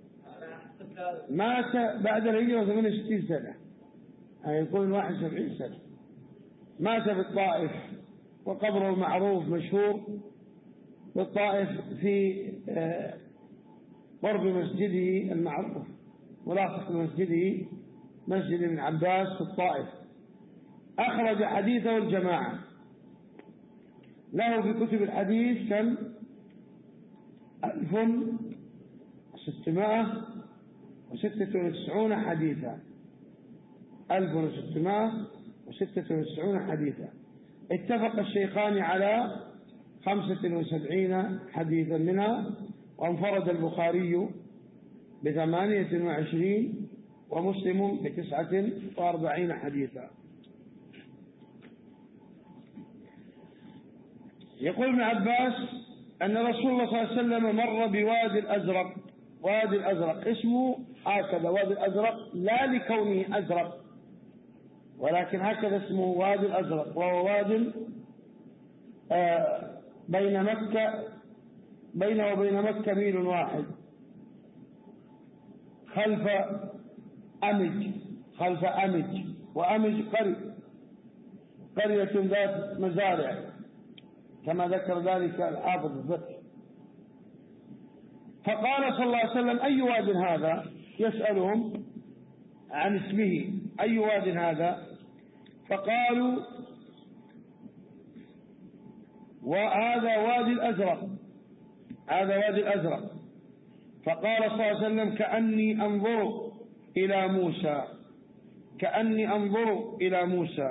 مات بعد الهجرة ثمانية وستين سنة، يعني يكون واحد وسبعين سنة. مات بالطائف، وقبره معروف مشهور بالطائف في قرب مسجده المعروف، ملاصق مسجده مسجد ابن عباس في الطائف. أخرج حديثه الجماعة، له في كتب الحديث كم؟ ألف وستمائة وستة وتسعون حديثا، ألف وستمائة وستة وتسعون حديثا. اتفق الشيخان على خمسة وسبعين حديثا منها، وانفرد البخاري بثمانية وعشرين ومسلم بتسعة وأربعين حديثا. يقول ابن عباس أن رسول الله صلى الله عليه وسلم مر بوادي الأزرق، وادي الأزرق اسمه هكذا وادي الأزرق لا لكونه أزرق، ولكن هكذا اسمه وادي الأزرق، وهو واد آه بين مكة، بينه وبين مكة ميل واحد، خلف أمج، خلف أمج، وأمج قرية قرية ذات مزارع كما ذكر ذلك الحافظ الفتح. فقال صلى الله عليه وسلم أي واد هذا؟ يسألهم عن اسمه، أي واد هذا؟ فقالوا وهذا وادي الأزرق، هذا وادي الأزرق. فقال صلى الله عليه وسلم كأني أنظر إلى موسى، كأني أنظر إلى موسى.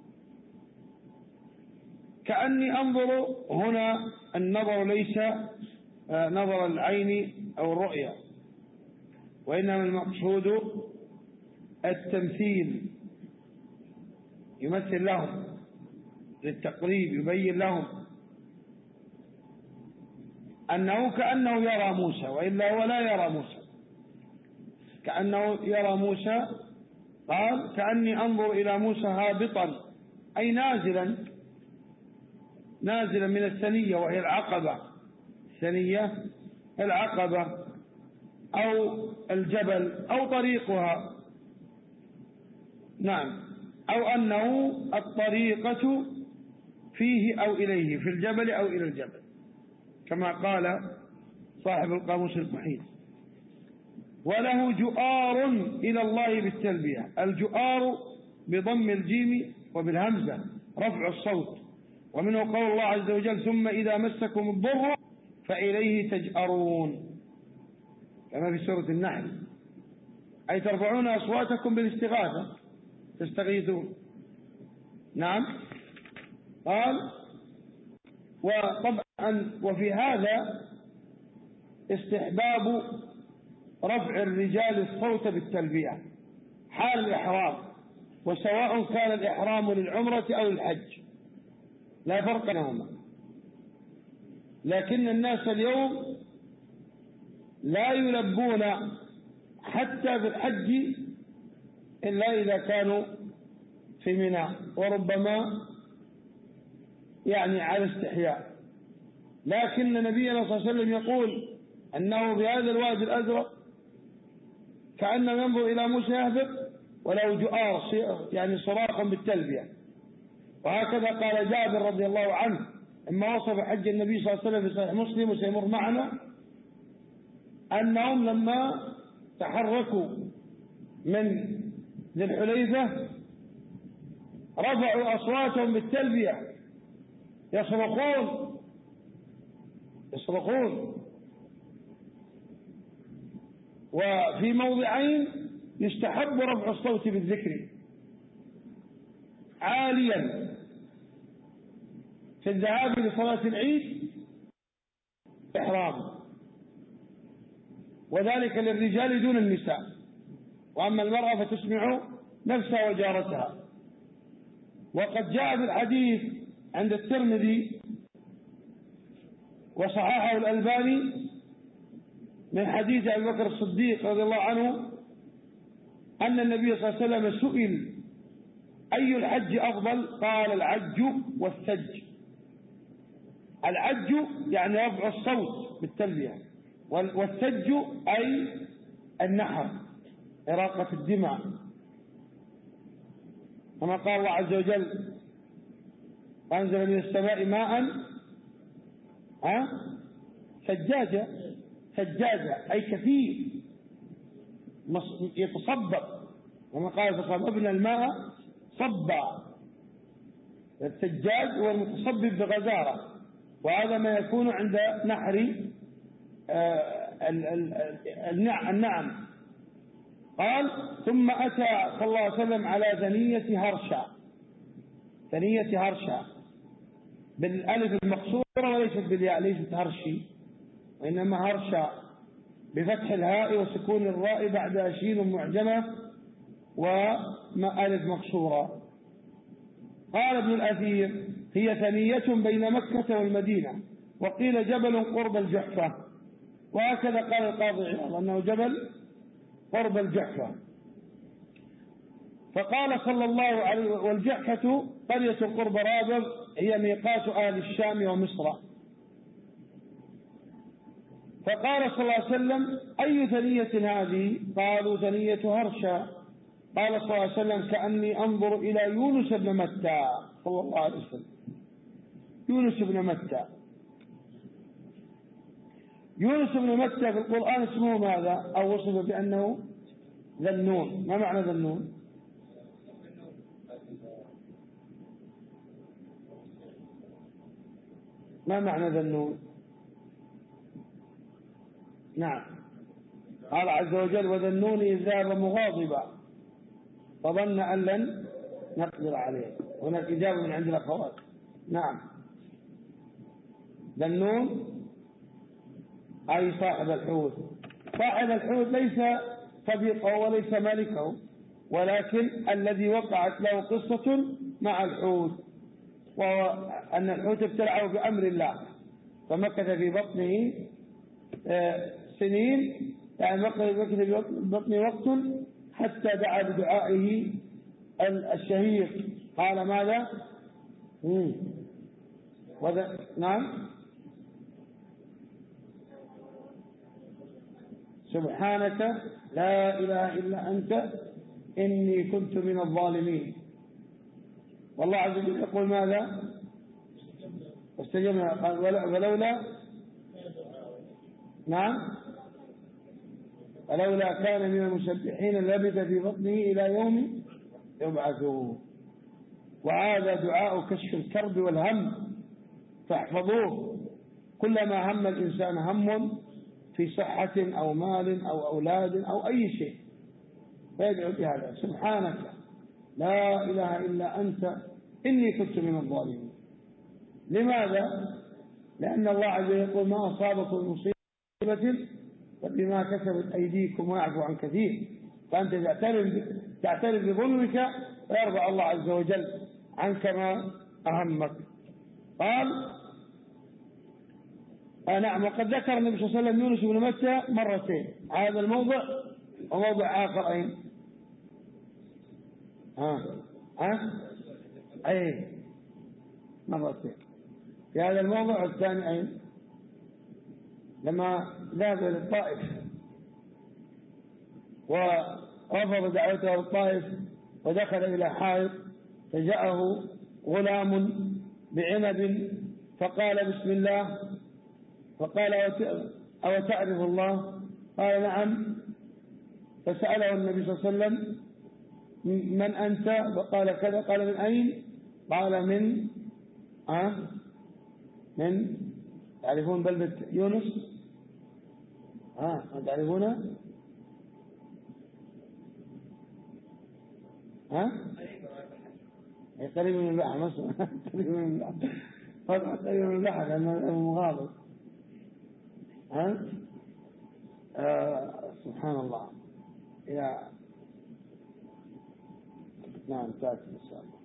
كأني أنظر هنا النظر ليس نظر العين أو الرؤية، وإنما المقصود التمثيل، يمثل لهم للتقريب، يبين لهم أنه كأنه يرى موسى، وإلا هو لا يرى موسى، كأنه يرى موسى. قال كأني أنظر إلى موسى هابطا، أي نازلا، نازلا من الثنية وهي العقبة، ثنية العقبة أو الجبل أو طريقها، نعم، أو أنه الطريقة فيه أو إليه، في الجبل أو إلى الجبل، كما قال صاحب القاموس المحيط. وله جؤار إلى الله بالتلبية، الجؤار بضم الجيم وبالهمزة رفع الصوت، ومنه قول الله عز وجل ثم إذا مسكم الضر فإليه تجأرون، كما في سورة النحل، أي ترفعون أصواتكم بالاستغاثة، تستغيثون. نعم. قال وطبعا وفي هذا استحباب رفع الرجال الصوت بالتلبية حال الإحرام، وسواء كان الإحرام للعمرة أو الحج لا فرق بينهما. لكن الناس اليوم لا يلبون حتى في الحج إلا إذا كانوا في منى، وربما يعني على استحياء. لكن نبينا صلى الله عليه وسلم يقول أنه في هذا الوادي الأزرق كأنه ينظر إلى موسى يهبط وله جؤار، يعني صراخا بالتلبية. وهكذا قال جابر رضي الله عنه لما وصف حج النبي صلى الله عليه وسلم في صحيح مسلم وسيمر معنا، أنهم لما تحركوا من ذي الحليفة رفعوا أصواتهم بالتلبية، يصرخون يصرخون وفي موضعين يستحب رفع الصوت بالذكر عاليا: في الذهاب لصلاة العيد إحرام، وذلك للرجال دون النساء، وأما المرأة فتسمع نفسها وجارتها. وقد جاء في الحديث عند الترمذي وصححه الألباني من حديث أبي بكر الصديق رضي الله عنه أن النبي صلى الله عليه وسلم سئل أي الحج أفضل؟ قال العج والثج. العج يعني رفع الصوت بالتلبية، والثج أي النحر، إراقة الدماء، كما قال الله عز وجل وأنزل من السماء ماء ها ثجاجا، ثجاجا أي كثير يتصبب، كما قال فصببنا الماء صبا. الثجاج هو المتصبب بغزارة، وهذا ما يكون عند نحر النعم. قال ثم أتى صلى الله عليه وسلم على ثنية هرشا، ثنية هرشا بالألف المقصورة وليست بالياء، ليست هرشي وإنما هرشا بفتح الهاء وسكون الراء بعدها شين معجمة وألف مقصورة. قال ابن الأثير هي ثنية بين مكة والمدينة، وقيل جبل قرب الجحفة، وهكذا قال القاضي عياض أنه جبل قرب الجحفة. فقال صلى الله عليه وسلم والجحفة قرية قرب رابغ هي ميقات أهل الشام ومصر. فقال صلى الله عليه وسلم أي ثنية هذه؟ قالوا ثنية هرشا. قال صلى الله عليه وسلم كأني أنظر إلى يونس بن متى صلى الله عليه وسلم، يونس بن متى. يونس بن متى في القرآن اسمه ماذا؟ أو وصف بأنه ذنون. ما معنى ذنون؟ ما معنى ذنون؟ نعم، قال عز وجل وذنون إذ ذهب مغاضبا فظن أن لن نقدر عليه. هناك إجابة من عند الأخوات. نعم، ذنون أي صاحب الحوت. صاحب الحوت ليس صديقه وليس مالكه، ولكن الذي وقعت له قصة مع الحوت، وهو أن الحوت ابتلعه بأمر الله فمكث في بطنه سنين، يعني مكث في بطنه وقت حتى دعا بدعائه الشهير. قال ماذا؟ وذا... نعم، سبحانك لا إله إلا أنت إني كنت من الظالمين. والله عز وجل يقول ماذا؟ واستجبنا. قال ولولا نعم ولولا كان من المسبحين لبث في بطنه إلى يوم يبعثون. وهذا دعاء كشف الكرب والهم، فاحفظوه. كلما هم الإنسان هم في صحة أو مال أو أولاد أو أي شيء فيدعو بهذا سبحانك لا إله إلا أنت إني كنت من الظالمين. لماذا؟ لأن الله عز وجل يقول ما أصابكم مصيبة فبما كسبت أيديكم ويعفو عن كثير. فأنت تعترف تعترف بظلمك ويرضى الله عز وجل عنك ما أهمك. قال آه نعم. وقد ذكر النبي صلى الله عليه وسلم يونس بن متى مرتين، هذا الموضع وموضع آخر. أين؟ ها ها أي مرتين في هذا الموضع. الثاني أين؟ لما ذهب إلى الطائف ورفض دعوته الطائف ودخل إلى حائط فجاءه غلام بعند فقال بسم الله، فقال أو تعرف الله؟ قال نعم. فسأله النبي صلى الله عليه وسلم من أنت؟ فقال كذا. قال من أين؟ قال من أه؟ من تعرفون بلدة يونس؟ ها أه؟ تعرفونها؟ ها أه؟ قريب من البحر مصر. قريب من البحر فرق قريب من البحر لأنه مغاضب. ها آه سبحان الله. يا نعم تأتي إن شاء الله.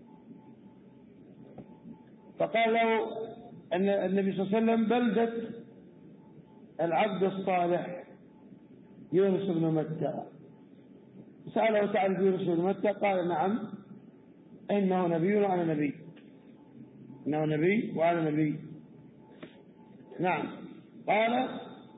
فقال له أن النبي صلى الله عليه وسلم بلدة العبد الصالح يونس بن متى. سأله تعرف يونس بن متى؟ قال نعم إنه نبي وأنا نبي. إنه نبي وأنا نبي. نعم. قال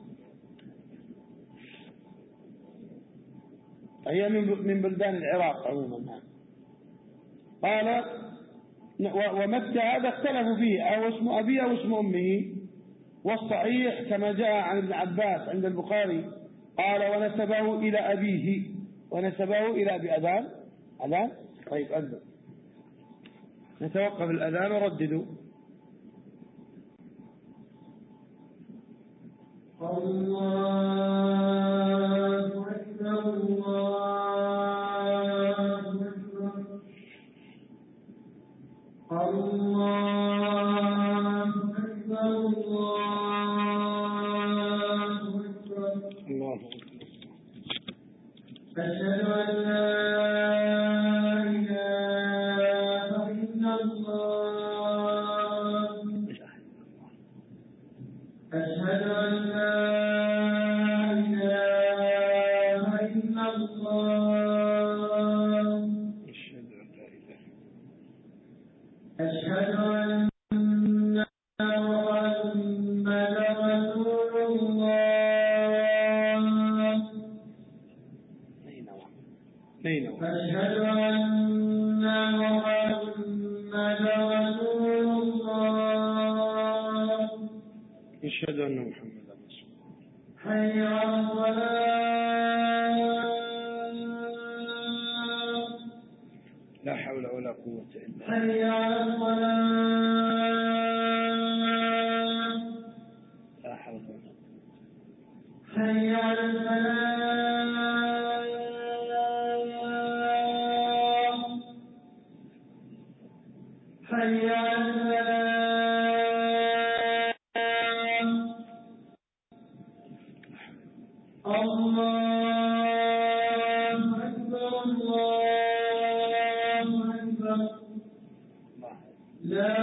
هي من بلدان العراق عموما. قال ومتى هذا اختلفوا فيه أو اسم أبيه أو اسم أمه، والصحيح كما جاء عن ابن عباس عند البخاري قال ونسبه إلى أبيه، ونسبه إلى أبي أذان. أذان طيب أذن نتوقف الأذان ورددوا. الله أكبر الله أكبر الله أكبر الله أكبر الله أكبر. أشهد أن لا إله إلا الله. أشهد أن لا إله إلا الله. أشهد أن محمدا رسول الله. أشهد أن محمدا رسول الله. أشهد أن محمدا رسول الله. حي على الصلاة. لا حول ولا قوة إلا بالله. حي على الصلاة. لا حول ولا قوة. حي على الفلاح. حي على الفلاح. الله أكبر الله أكبر. لا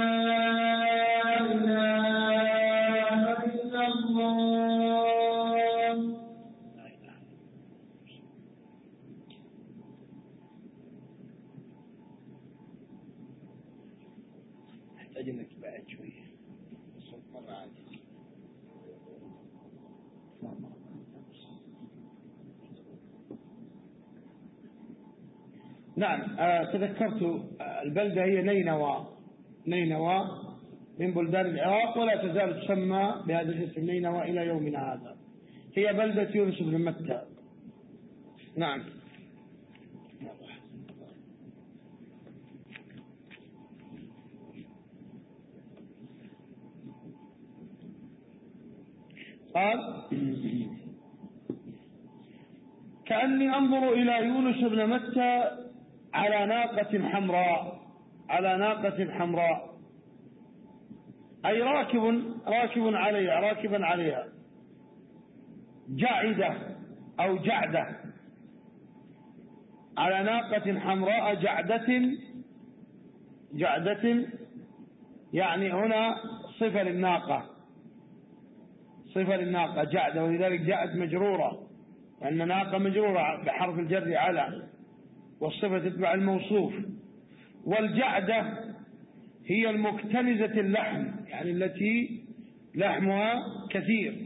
إله إلا الله. أحتاج إنك بعد شوية صوت مرة عادي. نعم. آه تذكرت البلدة هي نينوى. نينوى من بلدان العراق، ولا تزال تسمى بهذا الاسم نينوى إلى يومنا هذا. هي بلدة يونس بن متى. نعم. قال كأني أنظر إلى يونس بن متى على ناقة حمراء، على ناقة حمراء، أي راكب راكب عليها، راكبا عليها، جعدة أو جعدة، على ناقة حمراء جعدة. جعدة يعني هنا صفة للناقة، صفة للناقة جعدة، ولذلك جاءت مجرورة، لأن ناقة مجرورة بحرف الجر على، والصفة تتبع الموصوف. والجعدة هي المكتنزة اللحم، يعني التي لحمها كثير،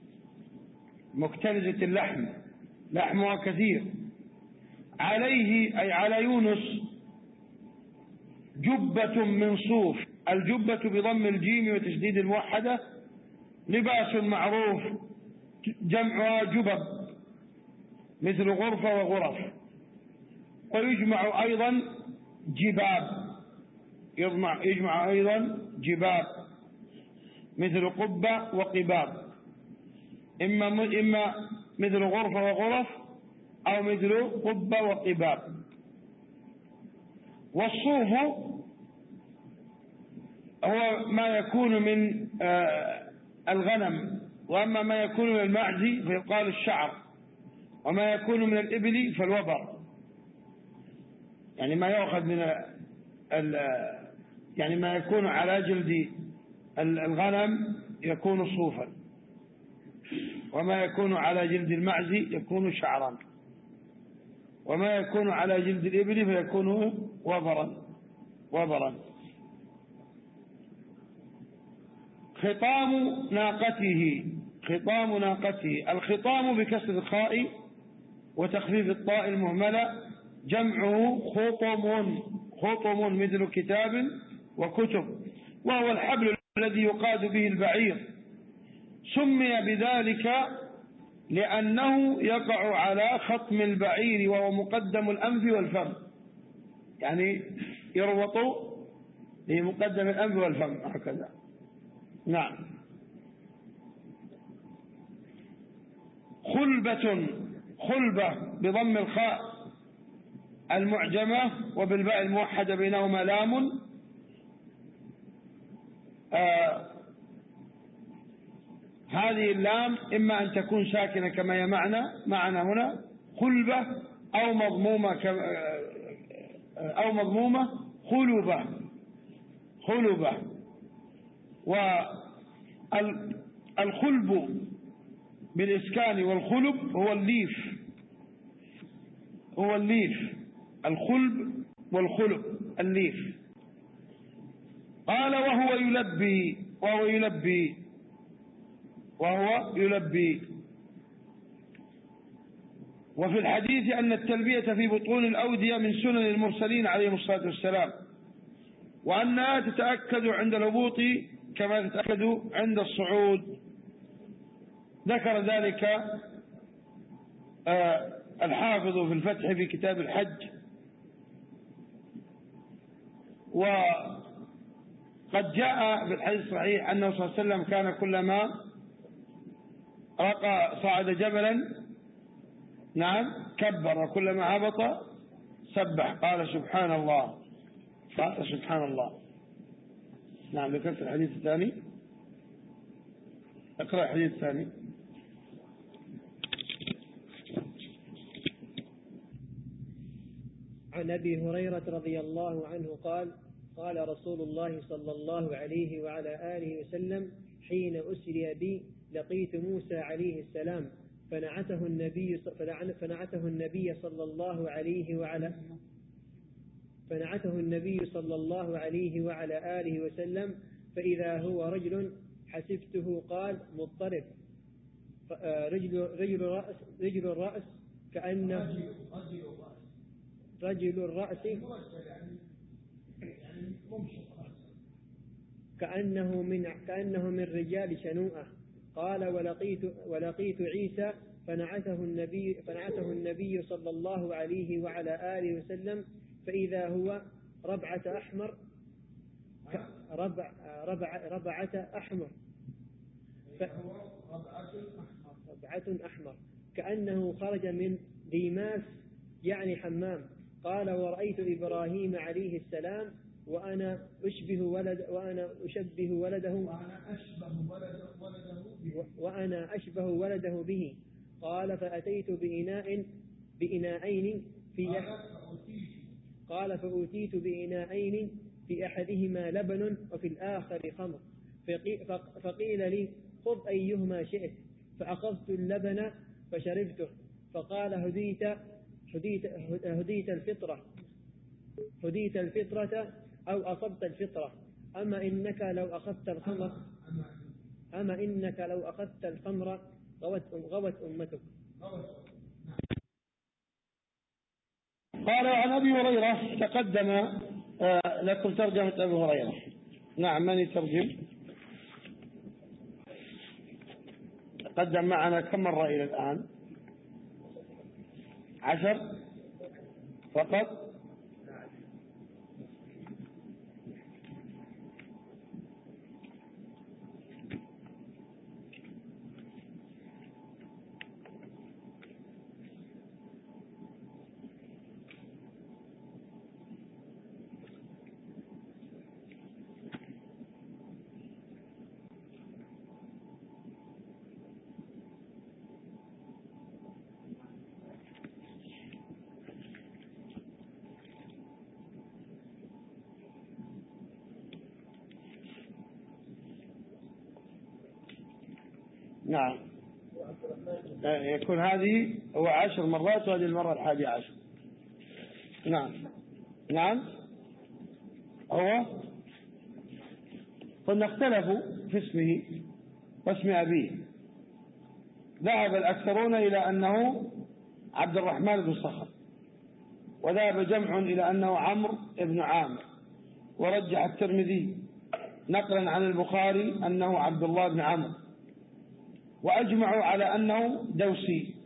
مكتنزة اللحم لحمها كثير. عليه أي على يونس جبة من صوف. الجبة بضم الجيم وتشديد الموحدة لباس معروف جمعها جبب، مثل غرفة وغرف. ويجمع أيضا جباب، يجمع, يجمع أيضا جباب مثل قبة وقباب، إما, إما مثل غرفة وغرف أو مثل قبة وقباب. والصوف هو ما يكون من الغنم، وأما ما يكون من المعز فيقال الشعر، وما يكون من الإبل فالوبر، يعني ما يأخذ من ال يعني ما يكون على جلد الغنم يكون صوفا، وما يكون على جلد المعز يكون شعرا، وما يكون على جلد الإبل فيكون وبرا وبرا. خطام ناقته، خطام ناقته، الخطام بكسر الخاء وتخفيف الطاء المهملة، جمعه خطم، خطم مثل كتاب وكتب، وهو الحبل الذي يقاد به البعير. سمي بذلك لأنه يقع على خطم البعير، وهو مقدم الأنف والفم، يعني يربط بمقدم الأنف والفم هكذا. نعم. خلبة، خلبة بضم الخاء المعجمة وبالباء الموحدة بينهما لام. آه هذه اللام إما أن تكون ساكنة كما هي معنى معنى هنا خلبة، أو مضمومة أو مضمومة خلبة، خلبة. والخلب بالإسكان والخلب هو الليف، هو الليف، الخلب والخلب الليف. قال وهو يلبي، وهو يلبي وهو يلبي. وفي الحديث أن التلبية في بطون الأودية من سنن المرسلين عليهم الصلاة والسلام، وأنها تتأكد عند الهبوط كما تتأكد عند الصعود. ذكر ذلك آه الحافظ في الفتح في كتاب الحج. وقد جاء في الحديث الصحيح أنه صلى الله عليه وسلم كان كلما رقى صعد جبلا نعم كبر، وكلما هبط سبح قال سبحان الله، قال سبحان الله. نعم. ذكرت الحديث الثاني، اقرأ الحديث الثاني. عن أبي هريرة رضي الله عنه قال قال رسول الله صلى الله عليه وعلى آله وسلم حين أسري بي لقيت موسى عليه السلام فنعته النبي فنعته النبي صلى الله عليه وعلى فنعته النبي صلى الله عليه وعلى آله وسلم فإذا هو رجل حسبته قال مضطرب رجل رجل الرأس رجل الرأس كأنه رجل الرأس كأنه من كأنه من رجال شنوءة. قال ولقيت ولقيت عيسى فنعته النبي فنعته النبي صلى الله عليه وعلى آله وسلم فإذا هو ربعة أحمر ربع ربع ربعة أحمر ربعة أحمر كأنه خرج من ديماس يعني حمام. قال ورأيت إبراهيم عليه السلام وأنا أشبه ولد وأنا أشبه ولده وأنا أشبه ولده به, وأنا أشبه ولده به. قال فأتيت بإناء بإناءين في قال فأتيت بإناءين في أحدهما لبن وفي الآخر خمر فقيل لي خذ أيهما شئت فأخذت اللبن فشربته. فقال هديت هديت هديت الفطرة هديت الفطرة أو أصبت الفطرة أما إنك لو أخذت الخمر أما إنك لو أخذت الخمر غوت غوت أمتك. قال عن أبي هريرة تقدم آه لكم ترجمة أبي هريرة. نعم. من يترجم؟ تقدم معنا كم مرة إلى الآن؟ عشر فقط. نعم. يكون هذه هو عشر مرات وهذه المرة الحادية عشر. نعم. نعم. هو قلنا اختلفوا في اسمه واسم أبيه. ذهب الأكثرون إلى أنه عبد الرحمن بن صخر، وذهب جمع إلى أنه عمرو بن عامر، ورجح الترمذي نقلا عن البخاري أنه عبد الله بن عمرو، وأجمعوا على أنه دوسي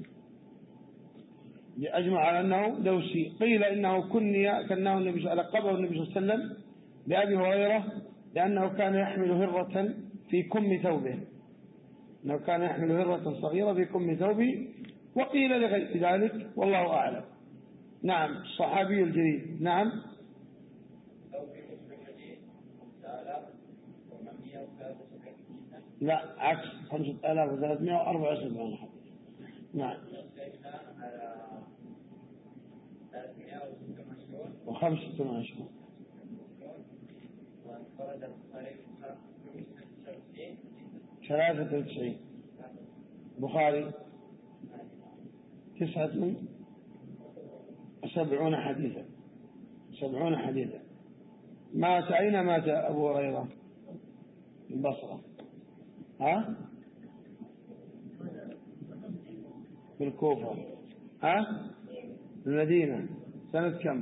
أجمعوا على أنه دوسي. قيل إنه كني كناه النبي لقبه النبي صلى الله عليه وسلم بأبي هريرة لأنه كان يحمل هرة في كم ثوبه أنه كان يحمل هرة صغيرة في كم ثوبه، وقيل لغير ذلك والله أعلم. نعم. الصحابي الجليل. نعم. لا عكس خمسة آلاف وثلاثمائة وأربعة وسبعين حديث. نعم. وخمسة وعشرون. ثلاثة وتسعين. بخاري تسعة وسبعون حديثا. سبعون حديثا. مات أين مات أبو هريرة؟ البصرة. ها؟ في الكوفة. ها؟ المدينة. سنة كم؟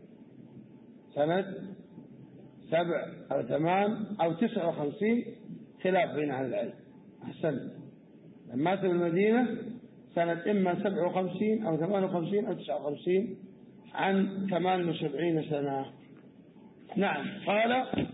سنة سبع أو ثمان أو تسع وخمسين خلاف بين أهل العلم. أحسن. لما مات بالمدينة سنة إما سبع وخمسين أو ثمان وخمسين أو تسعة وخمسين عن ثمان وسبعين سنة. نعم. قال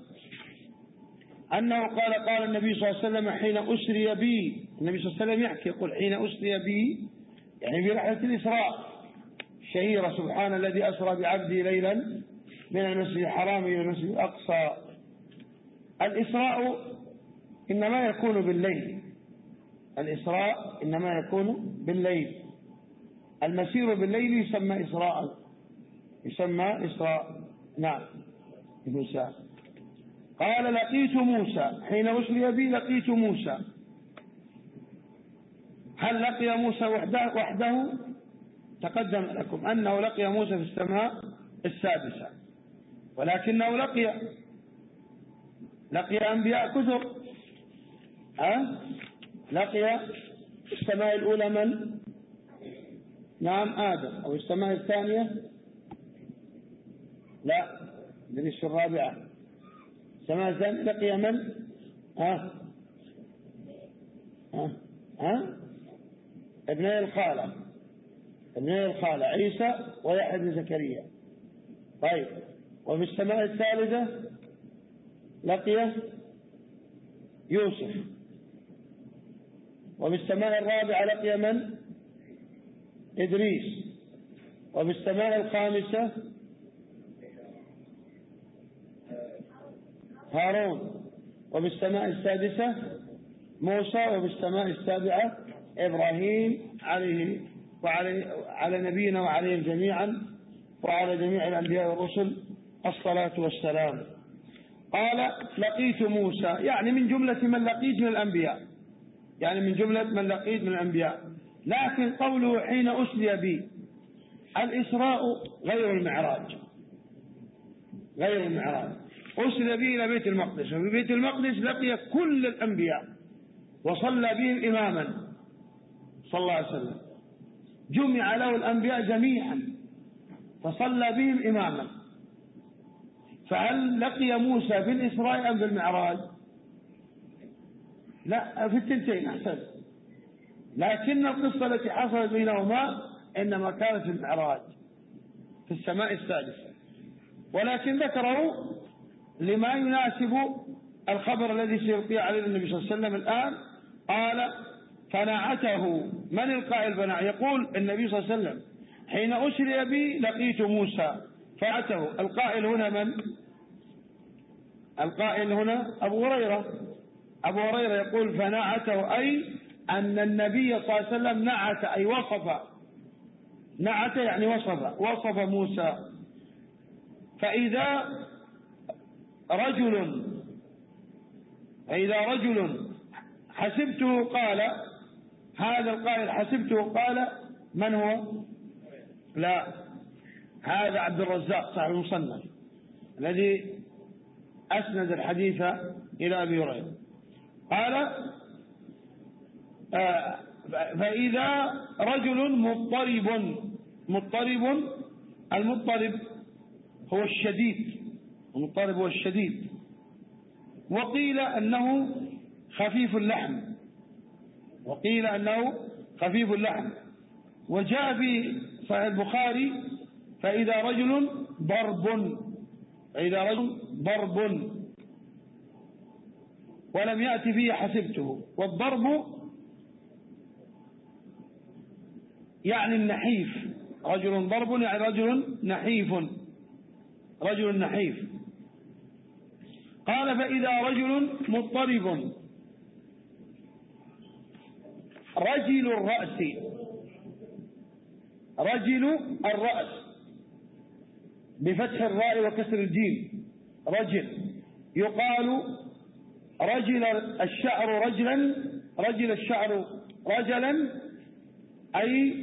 أنه قال قال النبي صلى الله عليه وسلم حين أسري بي، النبي صلى الله عليه وسلم يحكي يقول حين أسري بي يعني في رحلة الإسراء شهيرة سبحان الذي أسرى بعبده ليلا من المسجد الحرام إلى المسجد الأقصى. الإسراء إنما يكون بالليل، الإسراء إنما يكون بالليل، المسير بالليل يسمى إسراء، يسمى إسراء. نعم. موسى قال لقيت موسى حين أسري بي لقيت موسى. هل لقي موسى وحده, وحده؟ تقدم لكم أنه لقي موسى في السماء السادسة، ولكنه لقي لقي أنبياء كثر. أه؟ لقي السماء الأولى من؟ نعم آدم. أو السماء الثانية؟ لا، ليش الرابعة؟ السماء الثانية لقي من؟ ها ها ها ابني الخالة، ابني الخالة عيسى ويحيى بن زكريا. طيب، وفي السماء الثالثة لقي يوسف، وفي السماء الرابعة لقي من؟ إدريس، وفي السماء الخامسة هارون، وفي السماء السادسة موسى، وفي السماء السابعة إبراهيم عليه وعلى على نبينا وعليهم جميعا وعلى جميع الأنبياء والرسل الصلاة والسلام. قال لقيت موسى يعني من جملة من لقيت من الأنبياء، يعني من جملة من لقيت من الأنبياء. لكن قوله حين أسري بي، الإسراء غير المعراج، غير المعراج. أسري به إلى بيت المقدس، وفي بيت المقدس لقي كل الأنبياء وصلى بهم إماما صلى الله عليه وسلم، جمع له الأنبياء جميعا فصلى بهم إماما. فهل لقي موسى بالإسراء أم بالمعراج؟ لا، في التنتين أحسن، لكن القصة التي حصلت بينهما إنما كانت في المعراج في السماء السادسة، ولكن ذكره لما يناسب الخبر الذي سيلقي عليه النبي صلى الله عليه وسلم الآن. قال فنعته، من القائل بنع؟ يقول النبي صلى الله عليه وسلم حين أسري بي لقيت موسى، فنعته. القائل هنا من؟ القائل هنا أبو هريرة. أبو هريرة يقول فنعته، أي أن النبي صلى الله عليه وسلم نعت، أي وصف، نعت يعني وصف، وصف موسى. فإذا رجل فإذا رجل حسبته قال، هذا القائل حسبته قال من هو؟ لا، هذا عبد الرزاق صاحب المصنف الذي أسند الحديث إلى أبي هريرة. قال آه فإذا رجل مضطرب، مضطرب، المضطرب هو الشديد، المضطرب هو الشديد، وقيل أنه خفيف اللحم، وقيل أنه خفيف اللحم. وجاء في صحيح البخاري فإذا رجل ضرب، فإذا رجل ضرب، ولم يأتي فيه حسبته. والضرب يعني النحيف، رجل ضرب يعني رجل نحيف، رجل نحيف. قال فإذا رجل مضطرب رجل الرأس، رجل الرأس بفتح الراء وكسر الجيم، رجل. يقال رجل الشعر رجلا، رجل الشعر رجلا، أي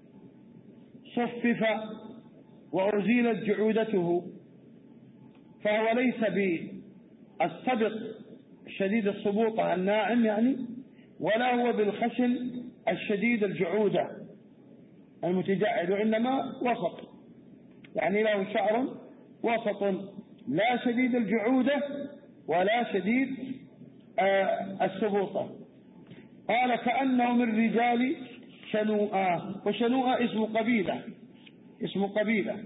صفف وأزيلت جعودته، فهو ليس بالصبط شديد الصبوطة الناعم يعني، ولا هو بالخشن الشديد الجعودة المتجعد، وإنما وسط، يعني له شعر وسط، لا شديد الجعودة ولا شديد السبوطة. قال كأنه من رجال شنوءة، وشنوءة اسم قبيلة، اسم قبيلة،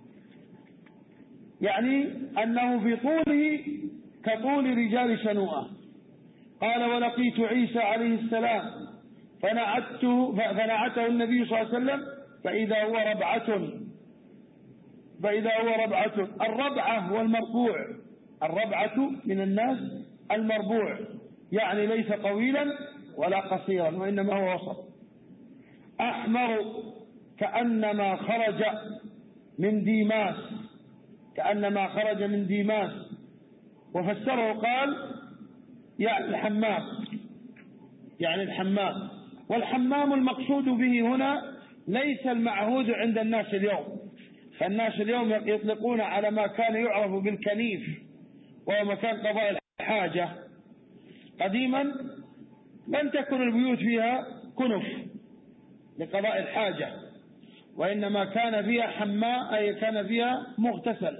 يعني أنه في طوله كطول رجال شنوءة. قال ولقيت عيسى عليه السلام فنعته فنعته النبي صلى الله عليه وسلم فإذا هو ربعة فإذا هو ربعة الربعة هو المربوع، الربعة من الناس المربوع، يعني ليس طويلا ولا قصيرا وإنما هو وسط. أحمر كأنما خرج من ديماس، كأنما خرج من ديماس. وفسره قال يعني الحمام، يعني الحمام. والحمام المقصود به هنا ليس المعهود عند الناس اليوم، فالناس اليوم يطلقون على ما كان يعرف بالكنيف، وهو مكان قضاء الحاجة. قديما لم تكن البيوت فيها كنف لقضاء الحاجة، وإنما كان فيها حمام، أي كان فيها مغتسل،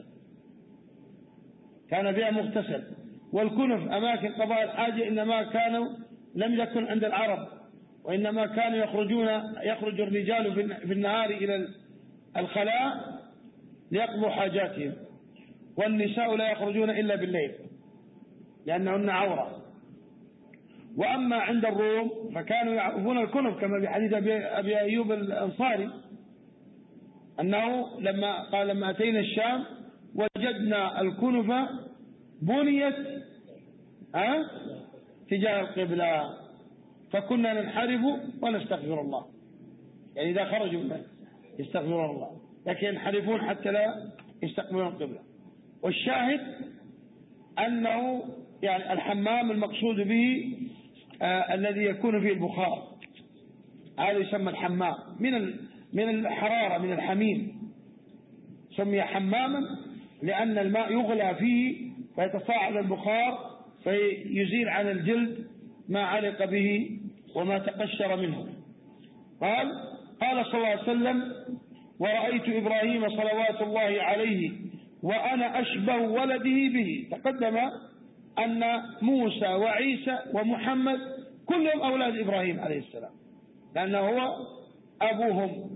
كان فيها مغتسل. والكنف أماكن قضاء الحاجة إنما كانوا لم يكن عند العرب، وإنما كانوا يخرجون يخرج الرجال في النهار إلى الخلاء ليقضوا حاجاتهم، والنساء لا يخرجون إلا بالليل لأنهن عورة. وأما عند الروم فكانوا يعرفون الكنف، كما في حديث أبي أيوب الأنصاري أنه لما قال لما أتينا الشام وجدنا الكنف بنيت أه؟ تجاه القبلة فكنا ننحرف ونستغفر الله، يعني إذا خرجوا يستغفرون الله، لكن ينحرفون حتى لا يستقبلون القبلة. والشاهد أنه يعني الحمام المقصود به آه الذي يكون فيه البخار، هذا يسمى الحمام من من الحرارة، من الحميم، سمي حماما لأن الماء يغلى فيه فيتصاعد البخار فيزيل عن الجلد ما علق به وما تقشر منه. قال قال صلى الله عليه وسلم ورأيت إبراهيم صلوات الله عليه وأنا أشبه ولده به. تقدم أن موسى وعيسى ومحمد كلهم أولاد إبراهيم عليه السلام، لأنه هو أبوهم،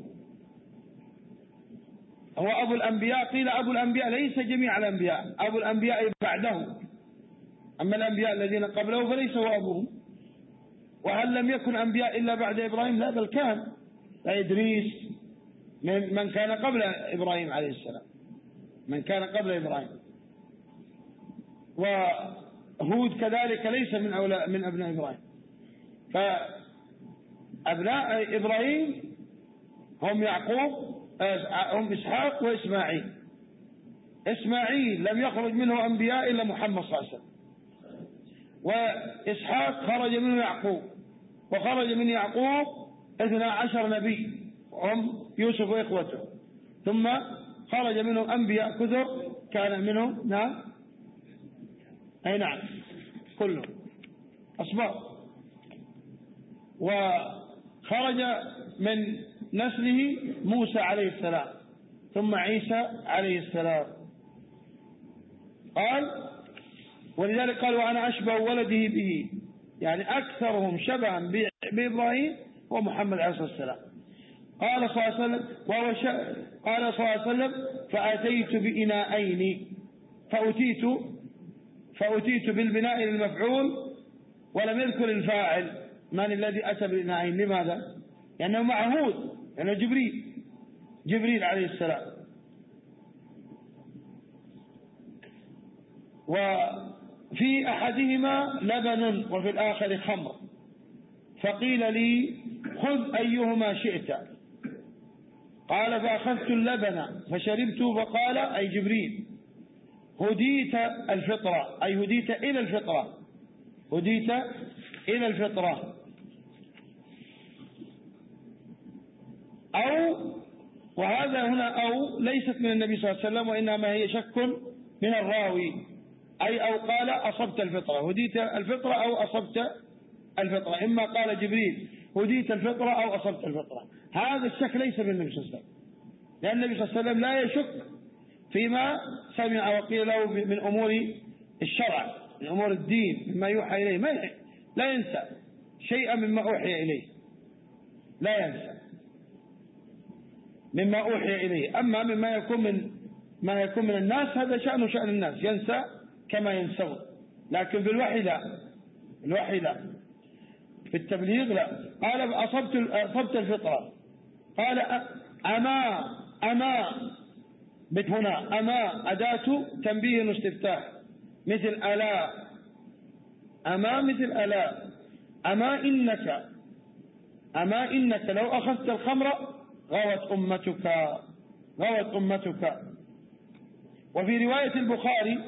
هو أبو الأنبياء. قيل أبو الأنبياء ليس جميع الأنبياء، أبو الأنبياء بعده، أما الأنبياء الذين قبله فليس هو أبوهم. وهل لم يكن أنبياء إلا بعد إبراهيم؟ لا، بل كان إدريس من, من كان قبل إبراهيم عليه السلام، من كان قبل إبراهيم. وهود كذلك ليس من أولاء من أبناء إبراهيم. فأبناء إبراهيم هم يعقوب، هم إسحاق وإسماعيل. إسماعيل لم يخرج منه أنبياء إلا محمد صلى الله عليه وسلم، وإسحاق خرج منه يعقوب، وخرج من يعقوب اثنا عشر نبي هم يوسف وإخوته، ثم خرج منهم أنبياء كثر كان منهم نعم أي نعم كلهم أصباط. وخرج من نسله موسى عليه السلام ثم عيسى عليه السلام. قال ولذلك قال وأنا أشبه ولده به، يعني أكثرهم شبها بإبراهيم ومحمد عليه الصلاة والسلام. قال صلى الله عليه وسلم وهو ش... قال صلى الله عليه وسلم فأتيت بإناءين فأتيت فأتيت بالبناء للمفعول ولم يذكر الفاعل من الذي أتى بالإناءين. لماذا؟ لأنه معهود، لأنه جبريل جبريل عليه السلام. وفي أحدهما لبن وفي الآخر خمر، فقيل لي خذ أيهما شئت. قال فأخذت اللبن فشربت فقال أي جبريل هديت الفطرة، أي هديت إلى الفطرة، هديت إلى الفطرة. أو وهذا هنا أو ليست من النبي صلى الله عليه وسلم، وإنما هي شك من الراوي، أي أو قال أصبت الفطرة، هديت الفطرة أو أصبت الفطرة، إما قال جبريل هديت الفطرة أو أصبت الفطرة. هذا الشك ليس من النبي صلى الله عليه وسلم، لأن النبي صلى الله عليه وسلم لا يشك فيما سمع وقيل له من أمور الشرع، من أمور الدين مما يوحى إليه ما لا ينسى شيئا مما أوحي إليه، لا ينسى مما أوحي إليه. أما مما يكون من ما يكون من الناس هذا شأنه شأن الناس، ينسى كما ينسون، لكن في الوحي لا، الوحي لا، في التبليغ لا. قال أصبت أصبت الفطرة، قال أما أما بت هنا أما أداة تنبيه واستفتاح مثل ألا، أما مثل ألا، أما إنك أما إنك لو أخذت الخمر غوت أمتك غوت أمتك. وفي رواية البخاري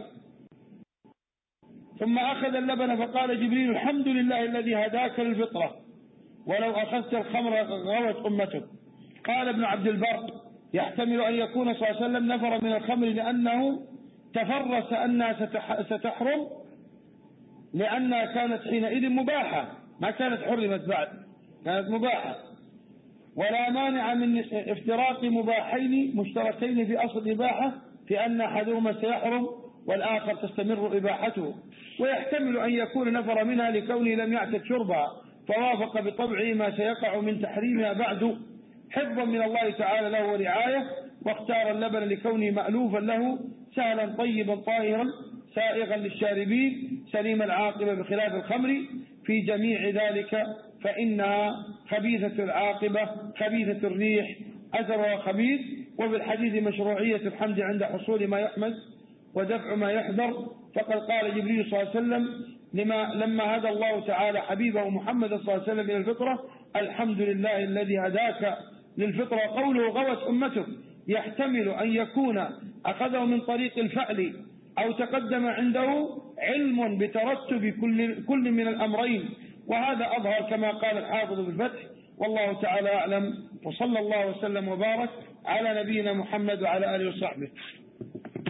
ثم أخذ اللبن فقال جبريل الحمد لله الذي هداك للفطرة ولو أخذت الخمر غوت أمتك. قال ابن عبد البر يحتمل أن يكون صلى الله عليه وسلم نفر من الخمر لأنه تفرس أنها ستحرم، لأنها كانت حينئذ مباحة، ما كانت حرمت بعد، كانت مباحة. ولا مانع من افتراق مباحين مشتركين في أصل الإباحة في أن أحدهما سيحرم والآخر تستمر إباحته. ويحتمل أن يكون نفر منها لكونه لم يعتد شربها فوافق بطبعه ما سيقع من تحريمها بعد حفظا من الله تعالى له ورعاية، واختار اللبن لكونه مألوفا له سهلا طيبا طاهرا سائغا للشاربين سليم العاقبة بخلاف الخمر في جميع ذلك فإنها خبيثة العاقبة خبيثة الريح أثرها خبيث. وفي الحديث مشروعية الحمد عند حصول ما يحمد ودفع ما يحذر، فقد قال جبريل صلى الله عليه وسلم لما لما هدى الله تعالى حبيبه محمد صلى الله عليه وسلم إلى الفطرة الحمد لله الذي هداك للفطرة. قوله غوت أمته يحتمل أن يكون أخذه من طريق الفعل أو تقدم عنده علم بترتب كل, كل من الأمرين، وهذا أظهر كما قال الحافظ بالفتح، والله تعالى أعلم. وصلى الله وسلم وبارك على نبينا محمد وعلى آله وصحبه.